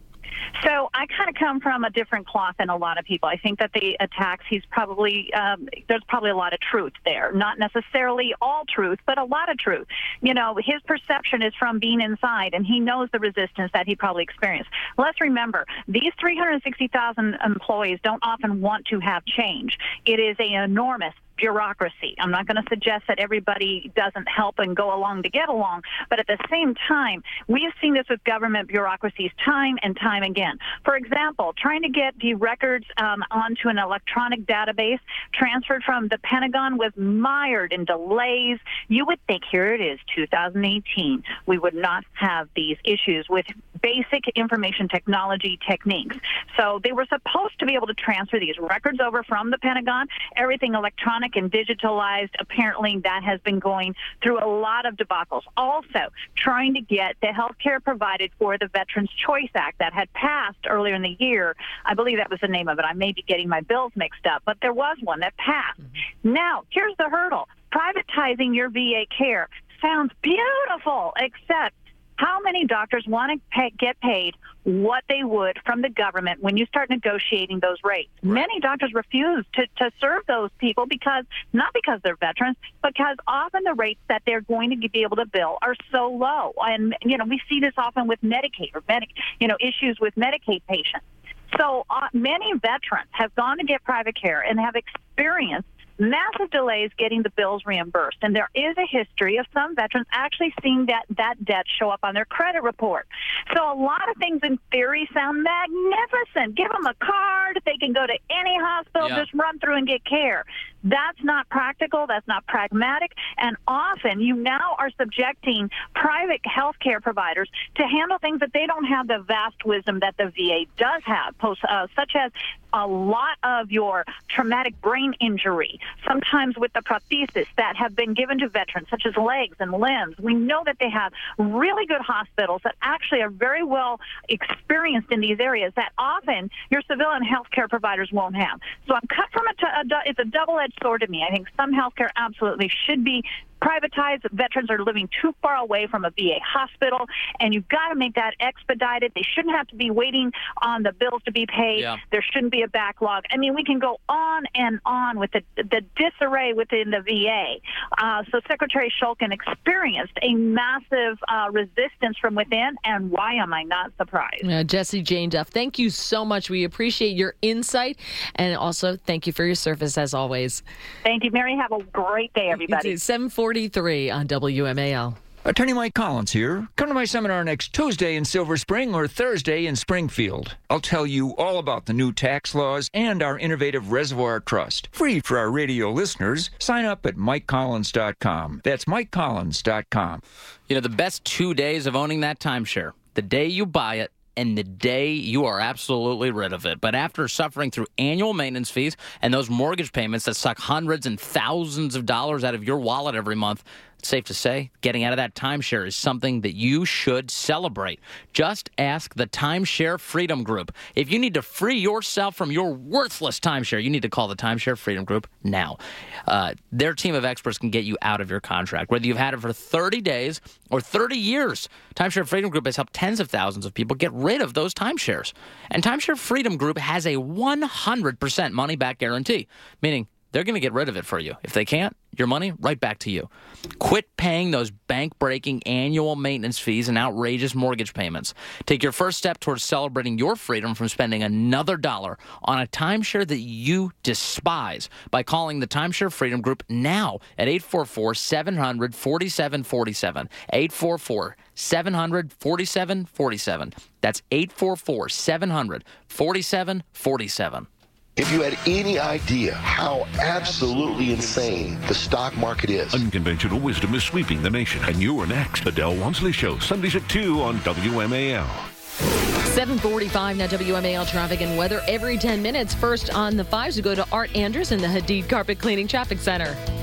So I kind of come from a different cloth than a lot of people. I think that the attacks, he's probably, um, there's probably a lot of truth there. Not necessarily all truth, but a lot of truth. You know, his perception is from being inside, and he knows the resistance that he probably experienced. Let's remember, these three hundred sixty thousand employees don't often want to have change. It is an enormous bureaucracy. I'm not going to suggest that everybody doesn't help and go along to get along, but at the same time, we have seen this with government bureaucracies time and time again. For example, trying to get the records um, onto an electronic database transferred from the Pentagon was mired in delays. You would think, here it is, two thousand eighteen, we would not have these issues with basic information technology techniques. So they were supposed to be able to transfer these records over from the Pentagon, everything electronic and digitalized. Apparently that has been going through a lot of debacles. Also, trying to get the health care provided for the Veterans Choice Act that had passed earlier in the year. I believe that was the name of it. I may be getting my bills mixed up, but there was one that passed. Mm-hmm. Now, here's the hurdle. Privatizing your V A care sounds beautiful, except how many doctors want to pay, get paid what they would from the government when you start negotiating those rates? Right. Many doctors refuse to, to serve those people because, not because they're veterans, but because often the rates that they're going to be able to bill are so low. And, you know, we see this often with Medicaid or, Medi- you know, issues with Medicaid patients. So uh, many veterans have gone to get private care and have experienced massive delays getting the bills reimbursed. And there is a history of some veterans actually seeing that, that debt show up on their credit report. So a lot of things in theory sound magnificent. Give them a card. They can go to any hospital, yeah. just run through and get care. That's not practical. That's not pragmatic. And often you now are subjecting private health care providers to handle things that they don't have the vast wisdom that the V A does have, post, uh, such as a lot of your traumatic brain injury, sometimes with the prosthesis that have been given to veterans, such as legs and limbs. We know that they have really good hospitals that actually are very well experienced in these areas that often your civilian health care providers won't have. So I'm cut from a, t- a du- it's a double-edged sword to me. I think some health care absolutely should be privatized. Veterans are living too far away from a V A hospital, and you've got to make that expedited. They shouldn't have to be waiting on the bills to be paid. Yeah. There shouldn't be a backlog. I mean, we can go on and on with the, the disarray within the V A. Uh, so Secretary Shulkin experienced a massive uh, resistance from within, and why am I not surprised? Uh, Jessie Jane Duff, thank you so much. We appreciate your insight, and also thank you for your service as always. Thank you, Mary. Have a great day, everybody. It's seven forty-three on W M A L. Attorney Mike Collins here. Come to my seminar next Tuesday in Silver Spring or Thursday in Springfield. I'll tell you all about the new tax laws and our innovative reservoir trust. Free for our radio listeners. Sign up at mike collins dot com. That's mike collins dot com. You know, the best two days of owning that timeshare, the day you buy it and the day you are absolutely rid of it. But after suffering through annual maintenance fees and those mortgage payments that suck hundreds and thousands of dollars out of your wallet every month, it's safe to say getting out of that timeshare is something that you should celebrate. Just ask the Timeshare Freedom Group. If you need to free yourself from your worthless timeshare, you need to call the Timeshare Freedom Group now. Uh, their team of experts can get you out of your contract, whether you've had it for thirty days or thirty years. Timeshare Freedom Group has helped tens of thousands of people get rid of those timeshares. And Timeshare Freedom Group has a one hundred percent money-back guarantee, meaning they're going to get rid of it for you. If they can't, your money right back to you. Quit paying those bank-breaking annual maintenance fees and outrageous mortgage payments. Take your first step towards celebrating your freedom from spending another dollar on a timeshare that you despise by calling the Timeshare Freedom Group now at eight four four, seven hundred, forty-seven forty-seven. eight four four, seven hundred, forty-seven forty-seven. That's eight four four, seven hundred, forty-seven forty-seven. If you had any idea how absolutely insane the stock market is. Unconventional wisdom is sweeping the nation. And you are next. The Del Walmsley Show, Sundays at two on W M A L. seven forty-five now, W M A L traffic and weather every ten minutes. First on the fives, we go to Art Andrews in the Hadid Carpet Cleaning Traffic Center.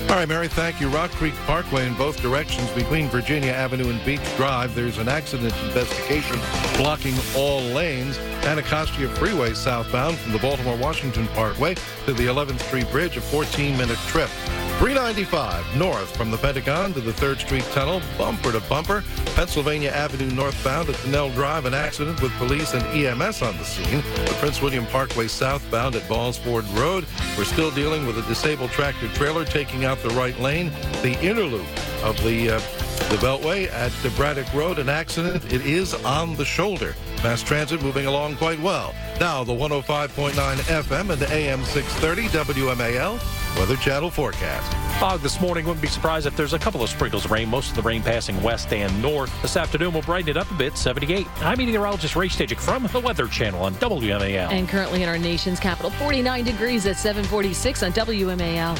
All right, Mary, thank you. Rock Creek Parkway in both directions between Virginia Avenue and Beach Drive. There's an accident investigation blocking all lanes. Anacostia Freeway southbound from the Baltimore-Washington Parkway to the eleventh Street Bridge, a fourteen-minute trip. three ninety-five north from the Pentagon to the third Street Tunnel, bumper to bumper. Pennsylvania Avenue northbound at Tunnel Drive, an accident with police and E M S on the scene. The Prince William Parkway southbound at Ballsford Road. We're still dealing with a disabled tractor trailer taking out the right lane. The inner loop of the uh, the Beltway at the Braddock Road, an accident. It is on the shoulder. Mass transit moving along quite well. Now the one oh five point nine F M and the A M six thirty W M A L Weather Channel forecast. Fog this morning. Wouldn't be surprised if there's a couple of sprinkles of rain. Most of the rain passing west and north. This afternoon will brighten it up a bit, seventy-eight. I'm meteorologist Ray Stajic from the Weather Channel on W M A L. And currently in our nation's capital, forty-nine degrees at seven forty-six on W M A L.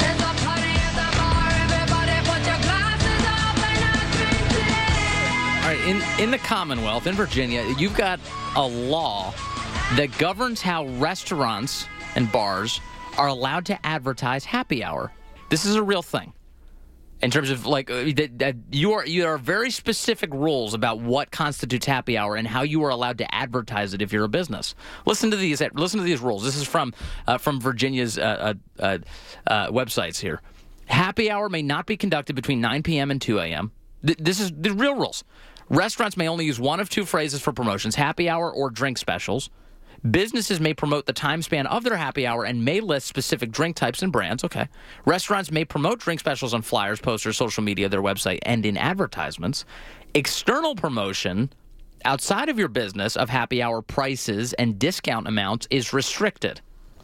All right, in, in the Commonwealth, in Virginia, you've got a law that governs how restaurants and bars are allowed to advertise happy hour. This is a real thing. In terms of, like, uh, that, that you are you are very specific rules about what constitutes happy hour and how you are allowed to advertise it if you're a business. Listen to these. Listen to these rules. This is from uh, from Virginia's uh, uh, uh, websites here. Happy hour may not be conducted between nine p.m. and two a.m. Th- this is the real rules. Restaurants may only use one of two phrases for promotions: happy hour or drink specials. Businesses may promote the time span of their happy hour and may list specific drink types and brands. Okay. Restaurants may promote drink specials on flyers, posters, social media, their website, and in advertisements. External promotion outside of your business of happy hour prices and discount amounts is restricted.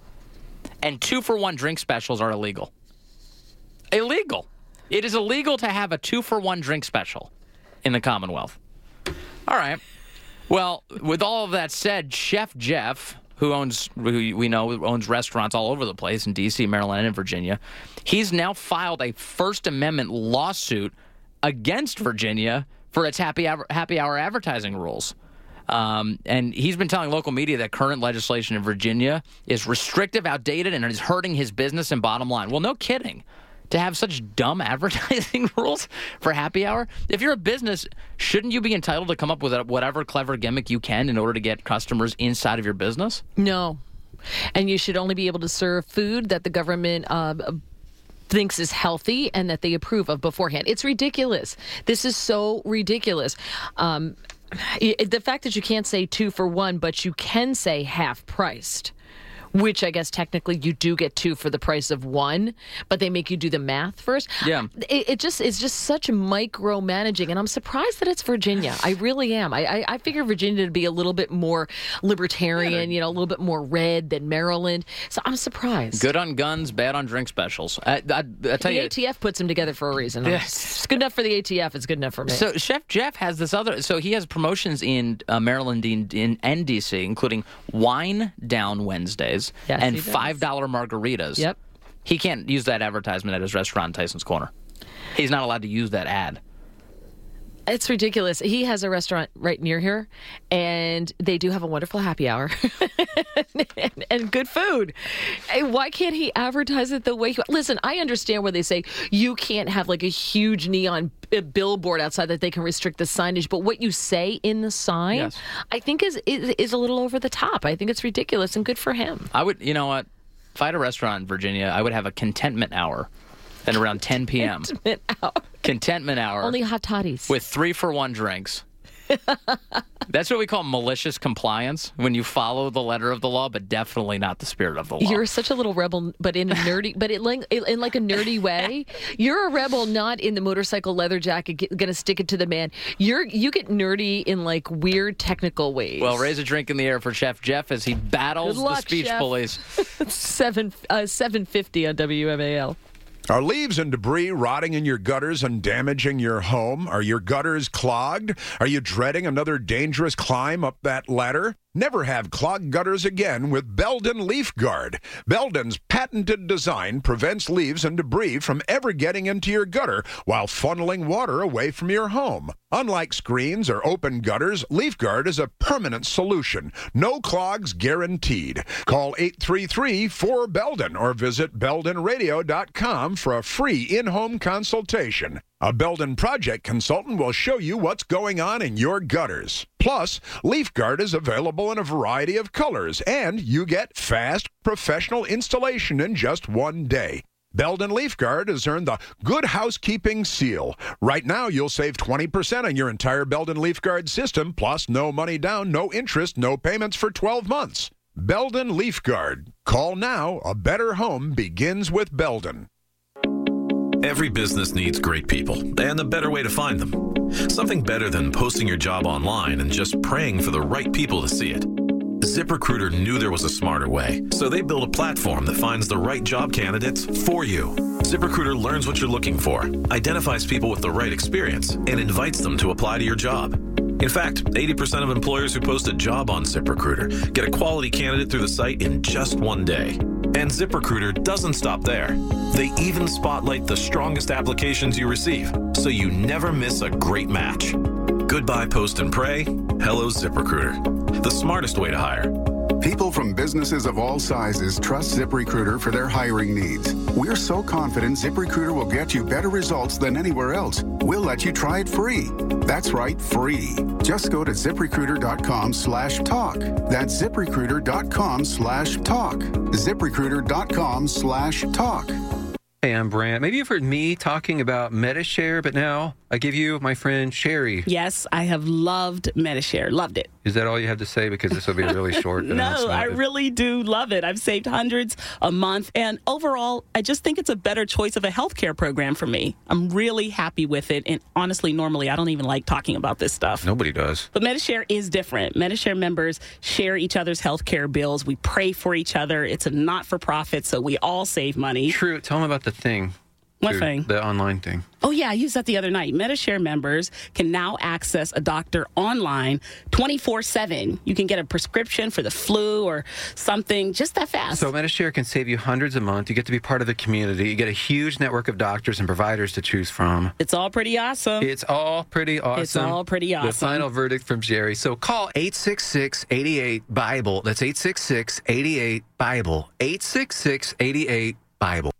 And two-for-one drink specials are illegal. Illegal. It is illegal to have a two-for-one drink special in the Commonwealth. All right. Well, with all of that said, Chef Jeff, who owns, who we know owns restaurants all over the place in D C, Maryland, and Virginia, he's now filed a First Amendment lawsuit against Virginia for its happy hour, happy hour advertising rules. Um, and he's been telling local media that current legislation in Virginia is restrictive, outdated, and is hurting his business and bottom line. Well, no kidding. To have such dumb advertising rules for happy hour? If you're a business, shouldn't you be entitled to come up with whatever clever gimmick you can in order to get customers inside of your business? No. And you should only be able to serve food that the government uh, thinks is healthy and that they approve of beforehand. It's ridiculous. This is so ridiculous. Um, the fact that you can't say two for one, but you can say half priced, which I guess technically you do get two for the price of one, but they make you do the math first. Yeah. It, it just it's just such micromanaging, and I'm surprised that it's Virginia. I really am. I I, I figure Virginia to be a little bit more libertarian, yeah, you know, a little bit more red than Maryland. So I'm surprised. Good on guns, bad on drink specials. I, I, I tell the you, A T F puts them together for a reason. Yes. It's good enough for the A T F. It's good enough for me. So Chef Jeff has this other. So he has promotions in uh, Maryland in, in, and D C, including wine down Wednesdays. Yes, and he does. five dollar margaritas. Yep. He can't use that advertisement at his restaurant in Tyson's Corner. He's not allowed to use that ad. It's ridiculous. He has a restaurant right near here, and they do have a wonderful happy hour and, and good food. And why can't he advertise it the way he... Listen, I understand where they say you can't have like a huge neon billboard outside that they can restrict the signage, but what you say in the sign, Yes. I think is, is is a little over the top. I think it's ridiculous, and good for him. I would, you know what? If I had a restaurant in Virginia, I would have a contentment hour at around ten p.m. Contentment hour. Contentment hour. Only hot toddies. With three for one drinks. That's what we call malicious compliance, when you follow the letter of the law, but definitely not the spirit of the law. You're such a little rebel, but in a nerdy, but it like in like a nerdy way. You're a rebel, not in the motorcycle leather jacket, get, gonna stick it to the man. You're you get nerdy in like weird technical ways. Well, raise a drink in the air for Chef Jeff as he battles Good luck, the speech Chef. police. Seven uh, seven fifty on W M A L. Are leaves and debris rotting in your gutters and damaging your home? Are your gutters clogged? Are you dreading another dangerous climb up that ladder? Never have clogged gutters again with Belden Leaf Guard. Belden's patented design prevents leaves and debris from ever getting into your gutter while funneling water away from your home. Unlike screens or open gutters, Leaf Guard is a permanent solution. No clogs guaranteed. Call eight three three, four, Belden or visit belden radio dot com for a free in-home consultation. A Belden project consultant will show you what's going on in your gutters. Plus, Leaf Guard is available in a variety of colors, and you get fast, professional installation in just one day. Belden Leaf Guard has earned the Good Housekeeping seal. Right now, you'll save twenty percent on your entire Belden Leaf Guard system, plus no money down, no interest, no payments for twelve months. Belden Leaf Guard. Call now. A better home begins with Belden. Every business needs great people, and a better way to find them. Something better than posting your job online and just praying for the right people to see it. ZipRecruiter knew there was a smarter way, so they built a platform that finds the right job candidates for you. ZipRecruiter learns what you're looking for, identifies people with the right experience, and invites them to apply to your job. In fact, eighty percent of employers who post a job on ZipRecruiter get a quality candidate through the site in just one day. And ZipRecruiter doesn't stop there. They even spotlight the strongest applications you receive, so you never miss a great match. Goodbye Post and Pray. Hello ZipRecruiter. The smartest way to hire. People from businesses of all sizes trust ZipRecruiter for their hiring needs. We're so confident ZipRecruiter will get you better results than anywhere else. We'll let you try it free. That's right, free. Just go to ZipRecruiter.com slash talk. That's ZipRecruiter.com slash talk. ZipRecruiter.com slash talk. Hey, I'm Brant. Maybe you've heard me talking about Medi-Share, but now I give you my friend Sherry. Yes, I have loved Medi-Share. Loved it. Is that all you have to say? Because this will be a really short No, announcement. I really do love it. I've saved hundreds a month. And overall, I just think it's a better choice of a healthcare program for me. I'm really happy with it. And honestly, normally, I don't even like talking about this stuff. Nobody does. But Medi-Share is different. Medi-Share members share each other's healthcare bills. We pray for each other. It's a not-for-profit, so we all save money. True. Tell them about the thing. What Dude, thing? The online thing. Oh, yeah, I used that the other night. Medi-Share members can now access a doctor online twenty-four seven. You can get a prescription for the flu or something just that fast. So Medi-Share can save you hundreds a month. You get to be part of the community. You get a huge network of doctors and providers to choose from. It's all pretty awesome. It's all pretty awesome. It's all pretty awesome. The final verdict from Jerry. So call eight six six, eight eight, BIBLE. That's eight six six, eight eight, BIBLE. eight six six, eight eight, BIBLE.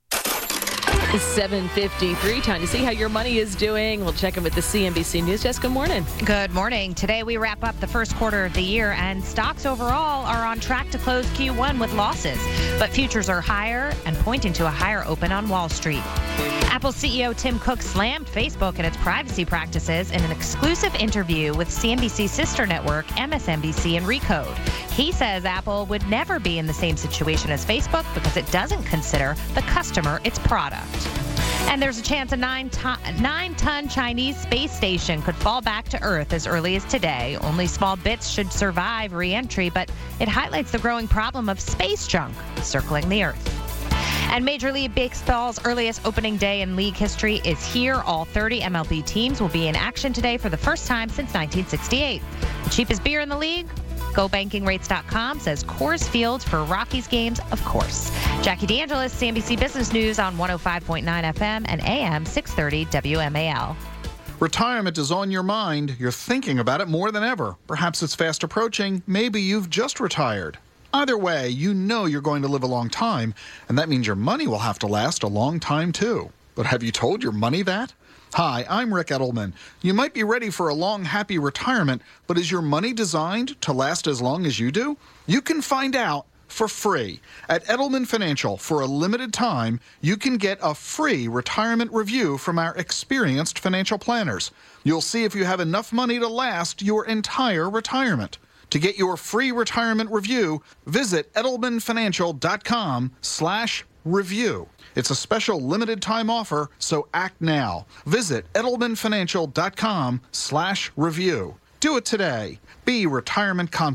It's seven fifty-three. Time to see how your money is doing. We'll check in with the C N B C News Desk. Good morning. Good morning. Today we wrap up the first quarter of the year, and stocks overall are on track to close Q one with losses. But futures are higher and pointing to a higher open on Wall Street. Apple C E O Tim Cook slammed Facebook and its privacy practices in an exclusive interview with C N B C sister network M S N B C and Recode. He says Apple would never be in the same situation as Facebook because it doesn't consider the customer its product. And there's a chance a nine-ton nine ton Chinese space station could fall back to Earth as early as today. Only small bits should survive re-entry, but it highlights the growing problem of space junk circling the Earth. And Major League Baseball's earliest opening day in league history is here. All thirty M L B teams will be in action today for the first time since nineteen sixty-eight. The cheapest beer in the league? Go Banking Rates dot com says Coors Field for Rockies games, of course. Jackie DeAngelis, C N B C Business News on one oh five point nine F M and A M six thirty W M A L. Retirement is on your mind. You're thinking about it more than ever. Perhaps it's fast approaching. Maybe you've just retired. Either way, you know you're going to live a long time, and that means your money will have to last a long time, too. But have you told your money that? Hi, I'm Rick Edelman. You might be ready for a long, happy retirement, but is your money designed to last as long as you do? You can find out for free. At Edelman Financial, for a limited time, you can get a free retirement review from our experienced financial planners. You'll see if you have enough money to last your entire retirement. To get your free retirement review, visit edelmanfinancial.com slash review. It's a special limited time offer, so act now. Visit edelmanfinancial.com slash review. Do it today. Be retirement confident.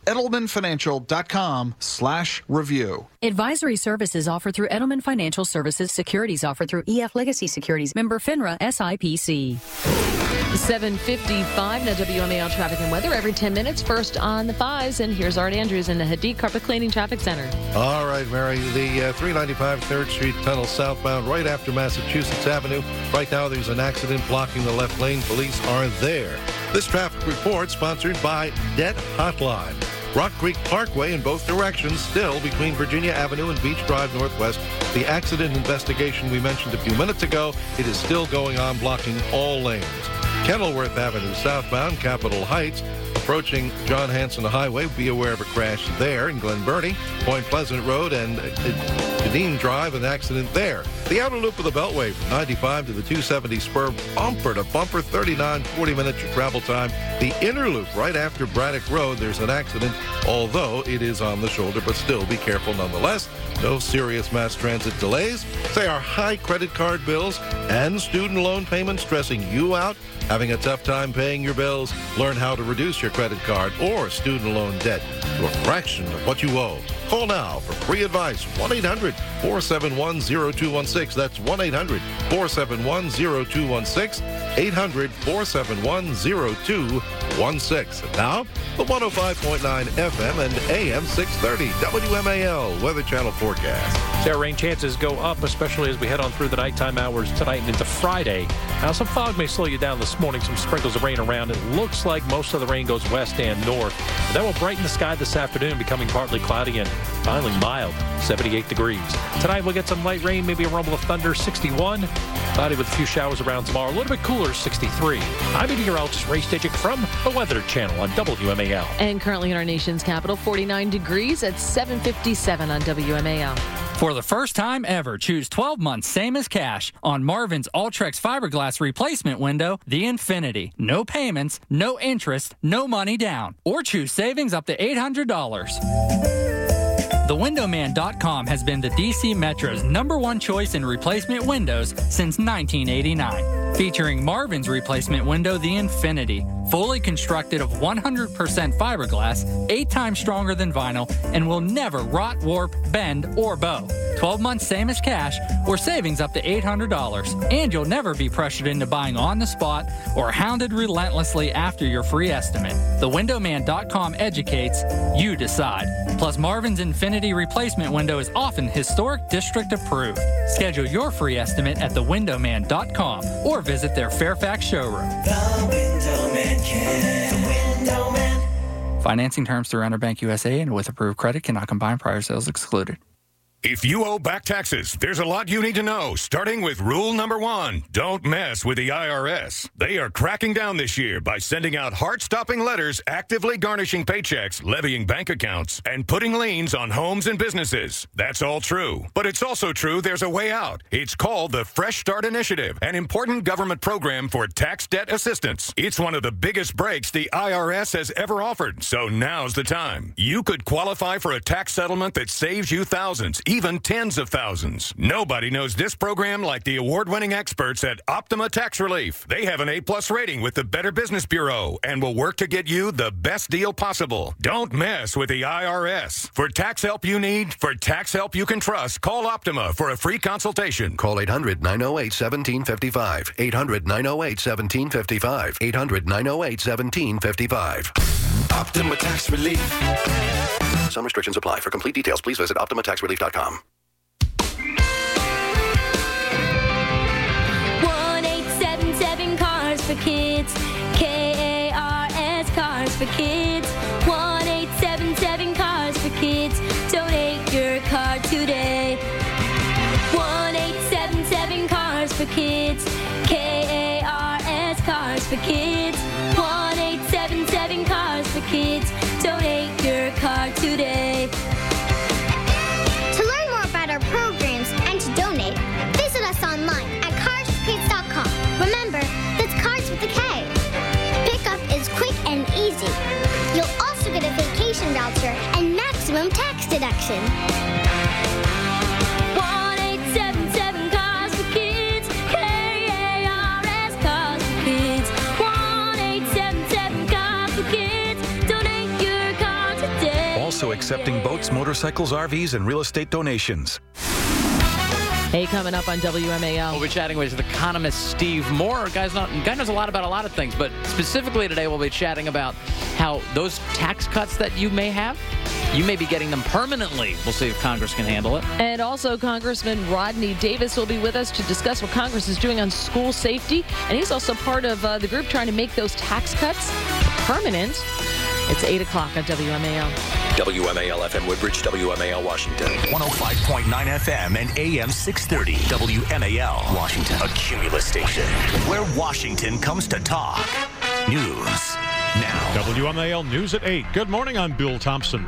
edelmanfinancial.com slash review. Advisory services offered through Edelman Financial Services. Securities offered through E F Legacy Securities. Member FINRA S I P C. seven fifty-five, now W M A L traffic and weather every ten minutes. First on the fives, and here's Art Andrews in the Hadid Carpet Cleaning Traffic Center. All right, Mary. The uh, three ninety-five third Street tunnel southbound right after Massachusetts Avenue. Right now there's an accident blocking the left lane. Police are there. This traffic report sponsored by Debt Hotline. Rock Creek Parkway in both directions, still between Virginia Avenue and Beach Drive Northwest. The accident investigation we mentioned a few minutes ago, it is still going on, blocking all lanes. Kenilworth Avenue southbound, Capitol Heights, approaching John Hanson Highway. Be aware of a crash there in Glen Burnie. Point Pleasant Road and Deneen Drive, an accident there. The outer loop of the Beltway from ninety-five to the two seventy spur, bumper to bumper, thirty-nine, forty minutes your travel time. The inner loop right after Braddock Road, there's an accident, although it is on the shoulder, but still be careful nonetheless. No serious mass transit delays. Say, are high credit card bills and student loan payments stressing you out? Having a tough time paying your bills? Learn how to reduce your credit card or student loan debt to a fraction of what you owe. Call now for free advice. one eight hundred four seven one zero two one six. That's one eight hundred four seven one zero two one six. eight hundred four seven one zero two one six. And now, the one oh five point nine F M and A M six thirty W M A L Weather Channel forecast. So our rain chances go up, especially as we head on through the nighttime hours tonight and into Friday. Now, some fog may slow you down this morning. Some sprinkles of rain around. It looks like most of the rain goes west and north. But that will brighten the sky this afternoon, becoming partly cloudy and finally mild, seventy-eight degrees. Tonight we'll get some light rain, maybe a rumble of thunder, sixty-one. Cloudy with a few showers around tomorrow. A little bit cooler, sixty-three. I'm meteorologist Ray Stidgick from the Weather Channel on W M A L. And currently in our nation's capital, forty-nine degrees at seven fifty-seven on W M A L. For the first time ever, choose twelve months same as cash on Marvin's Ultrex fiberglass replacement window, the Infinity. No payments, no interest, no money down. Or choose savings up to eight hundred dollars. The window man dot com has been the D C Metro's number one choice in replacement windows since nineteen eighty-nine. Featuring Marvin's replacement window, the Infinity. Fully constructed of one hundred percent fiberglass, eight times stronger than vinyl, and will never rot, warp, bend, or bow. twelve months same as cash, or savings up to eight hundred dollars. And you'll never be pressured into buying on the spot or hounded relentlessly after your free estimate. The window man dot com educates, you decide. Plus, Marvin's Infinity replacement window is often historic district approved. Schedule your free estimate at the window man dot com or visit their Fairfax showroom. The Window Man can. The Window Man. Financing terms through Interbank U S A and with approved credit cannot combine, prior sales excluded. If you owe back taxes, there's a lot you need to know, starting with rule number one. Don't mess with the I R S. They are cracking down this year by sending out heart-stopping letters actively garnishing paychecks, levying bank accounts, and putting liens on homes and businesses. That's all true. But it's also true there's a way out. It's called the Fresh Start Initiative, an important government program for tax debt assistance. It's one of the biggest breaks the I R S has ever offered, so now's the time. You could qualify for a tax settlement that saves you thousands, even tens of thousands. Nobody knows this program like the award-winning experts at Optima Tax Relief. They have an A-plus rating with the Better Business Bureau and will work to get you the best deal possible. Don't mess with the I R S. For tax help you need, for tax help you can trust, call Optima for a free consultation. Call eight hundred nine oh eight one seven five five. eight hundred nine oh eight one seven five five. eight hundred nine oh eight one seven five five. Optima Tax Relief. Some restrictions apply. For complete details, please visit optima tax relief dot com. one eight seven seven Cars for Kids. K A R S Cars for Kids. one eight seven seven Cars for Kids. Donate your car today. one eight seven seven Cars for Kids. K A R S Cars for Kids. one eight seven seven Cars for Kids. Donate your car today. To learn more about our programs and to donate, visit us online at cars for kids dot com. Remember, that's Cars with a K. Pickup is quick and easy. You'll also get a vacation voucher and maximum tax deduction. one eight seven seven Cars for Kids. K A R S Cars for Kids. one eight seven seven Cars for Kids. Donate your car today. Also accepting boats, motorcycles, R Vs, and real estate donations. Hey, coming up on W M A L. We'll be chatting with economist Steve Moore. Guy's not, guy knows a lot about a lot of things, but specifically today we'll be chatting about how those tax cuts that you may have, you may be getting them permanently. We'll see if Congress can handle it. And also Congressman Rodney Davis will be with us to discuss what Congress is doing on school safety. And he's also part of uh, the group trying to make those tax cuts permanent. It's eight o'clock on W M A L. W M A L F M Woodbridge, W M A L Washington. one oh five point nine F M and A M six thirty. W M A L Washington. A Cumulus station where Washington comes to talk. News now. W M A L News at eight. Good morning, I'm Bill Thompson.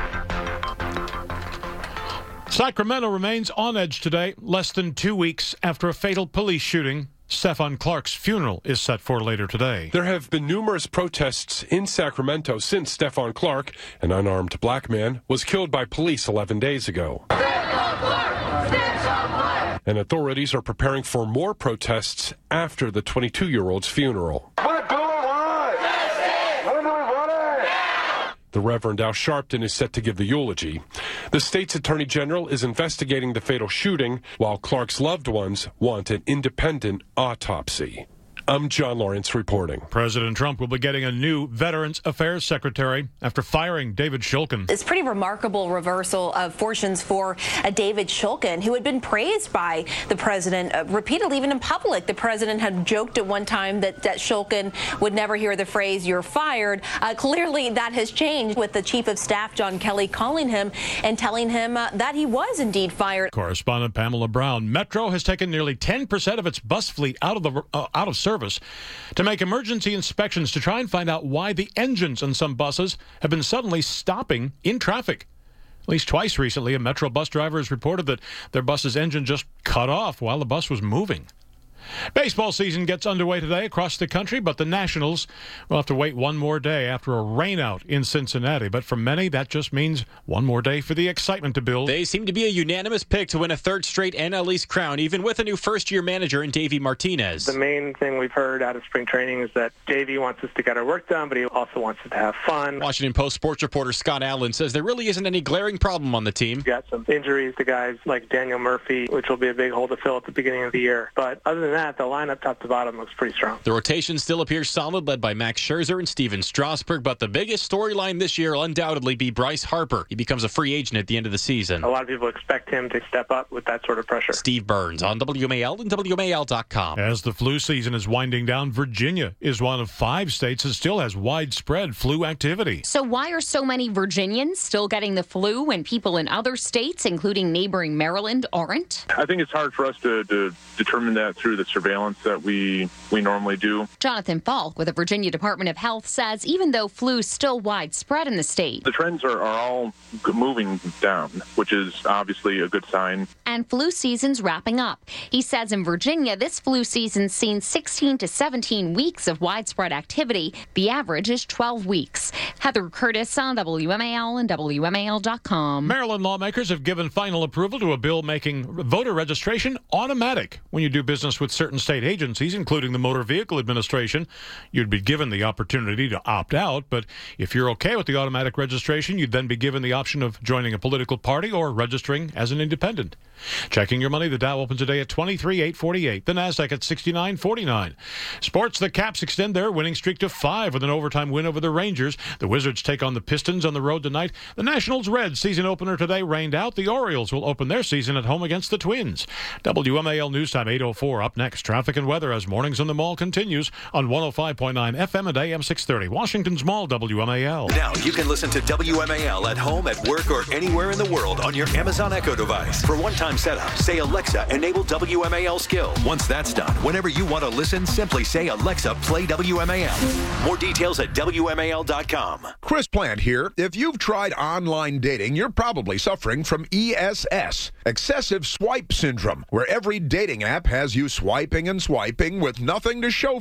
Sacramento remains on edge today, less than two weeks after a fatal police shooting. Stephon Clark's funeral is set for later today. There have been numerous protests in Sacramento since Stephon Clark, an unarmed black man, was killed by police eleven days ago. Stephon Clark! Stephon Clark! And authorities are preparing for more protests after the twenty-two-year-old's funeral. What do we want? Justice! When do we want it? Now! The Reverend Al Sharpton is set to give the eulogy. The state's attorney general is investigating the fatal shooting, while Clark's loved ones want an independent autopsy. I'm John Lawrence reporting. President Trump will be getting a new Veterans Affairs Secretary after firing David Shulkin. It's a pretty remarkable reversal of fortunes for uh, David Shulkin, who had been praised by the president uh, repeatedly, even in public. The president had joked at one time that, that Shulkin would never hear the phrase, "you're fired." Uh, clearly, that has changed with the chief of staff, John Kelly, calling him and telling him uh, that he was indeed fired. Correspondent Pamela Brown. Metro has taken nearly ten percent of its bus fleet out of, the, uh, out of service to make emergency inspections to try and find out why the engines on some buses have been suddenly stopping in traffic. At least twice recently, a Metro bus driver has reported that their bus's engine just cut off while the bus was moving. Baseball season gets underway today across the country, but the Nationals will have to wait one more day after a rainout in Cincinnati. But for many, that just means one more day for the excitement to build. They seem to be a unanimous pick to win a third straight N L East crown, even with a new first-year manager in Davey Martinez. The main thing we've heard out of spring training is that Davey wants us to get our work done, but he also wants us to have fun. Washington Post sports reporter Scott Allen says there really isn't any glaring problem on the team. We've got some injuries to guys like Daniel Murphy, which will be a big hole to fill at the beginning of the year. But other than that, the lineup top to bottom looks pretty strong. The rotation still appears solid, led by Max Scherzer and Steven Strasburg, but the biggest storyline this year will undoubtedly be Bryce Harper. He becomes a free agent at the end of the season. A lot of people expect him to step up with that sort of pressure. Steve Burns on W M A L and W M A L dot com. As the flu season is winding down, Virginia is one of five states that still has widespread flu activity. So why are so many Virginians still getting the flu when people in other states, including neighboring Maryland, aren't? I think it's hard for us to, to determine that through the surveillance that we we normally do. Jonathan Falk with the Virginia Department of Health says even though flu is still widespread in the state, the trends are, are all moving down, which is obviously a good sign. And flu season's wrapping up. He says in Virginia, this flu season's seen sixteen to seventeen weeks of widespread activity. The average is twelve weeks. Heather Curtis on W M A L and W M A L dot com. Maryland lawmakers have given final approval to a bill making voter registration automatic when you do business with certain state agencies, including the Motor Vehicle Administration. You'd be given the opportunity to opt out, but if you're okay with the automatic registration, you'd then be given the option of joining a political party or registering as an independent. Checking your money, the Dow opens today at twenty-three eight forty-eight, the Nasdaq at sixty-nine forty-nine. Sports, the Caps extend their winning streak to five with an overtime win over the Rangers. The Wizards take on the Pistons on the road tonight. The Nationals' Reds season opener today rained out. The Orioles will open their season at home against the Twins. W M A L News Time eight oh four. Up next, traffic and weather as Mornings on the Mall continues on one oh five point nine F M and A M six thirty. Washington's Mall, W M A L. Now you can listen to W M A L at home, at work, or anywhere in the world on your Amazon Echo device. For one-time setup, say Alexa, enable W M A L skill. Once that's done, whenever you want to listen, simply say Alexa, play W M A L. More details at W M A L dot com. Chris Plant here. If you've tried online dating, you're probably suffering from E S S, excessive swipe syndrome, where every dating app has you swiping and swiping with nothing to show for it.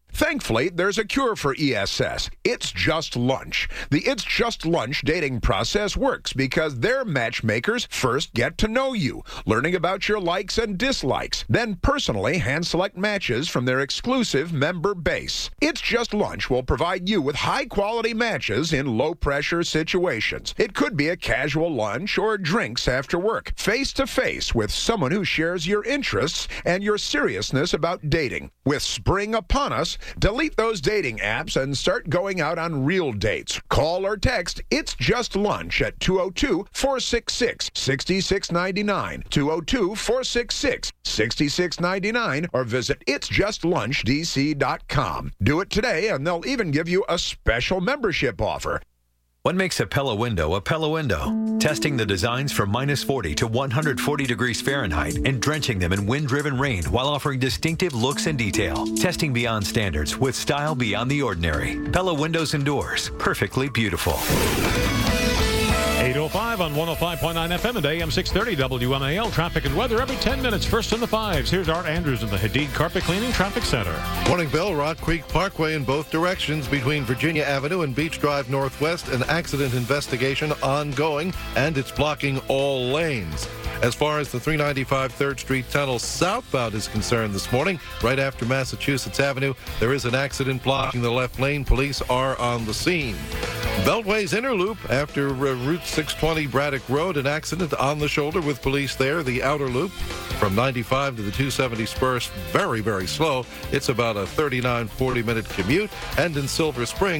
Thankfully, there's a cure for E S S. It's Just Lunch. The It's Just Lunch dating process works because their matchmakers first get to know you, learning about your likes and dislikes, then personally hand-select matches from their exclusive member base. It's Just Lunch will provide you with high-quality matches in low-pressure situations. It could be a casual lunch or drinks after work, face-to-face with someone who shares your interests and your seriousness about dating. With spring upon us, delete those dating apps and start going out on real dates. Call or text It's Just Lunch at two oh two, four six six, six six nine nine, two oh two, four six six, six six nine nine, or visit its just lunch d c dot com. Do it today and they'll even give you a special membership offer. What makes a Pella window a Pella window? Testing the designs from minus forty to one hundred forty degrees Fahrenheit and drenching them in wind-driven rain while offering distinctive looks and detail. Testing beyond standards with style beyond the ordinary. Pella windows and doors, perfectly beautiful. eight oh five on one oh five point nine F M and A M six thirty W M A L. Traffic and weather every ten minutes. First in the fives. Here's Art Andrews in the Hadid Carpet Cleaning Traffic Center. Morning, Bill. Rock Creek Parkway in both directions between Virginia Avenue and Beach Drive Northwest. An accident investigation ongoing, and it's blocking all lanes. As far as the three ninety-five third Street Tunnel southbound is concerned this morning, right after Massachusetts Avenue, there is an accident blocking the left lane. Police are on the scene. Beltway's inner loop after uh, Route six twenty Braddock Road, an accident on the shoulder with police there. The outer loop from ninety-five to the two seventy Spurs, very, very slow. It's about a thirty-nine, forty minute commute. And in Silver Spring,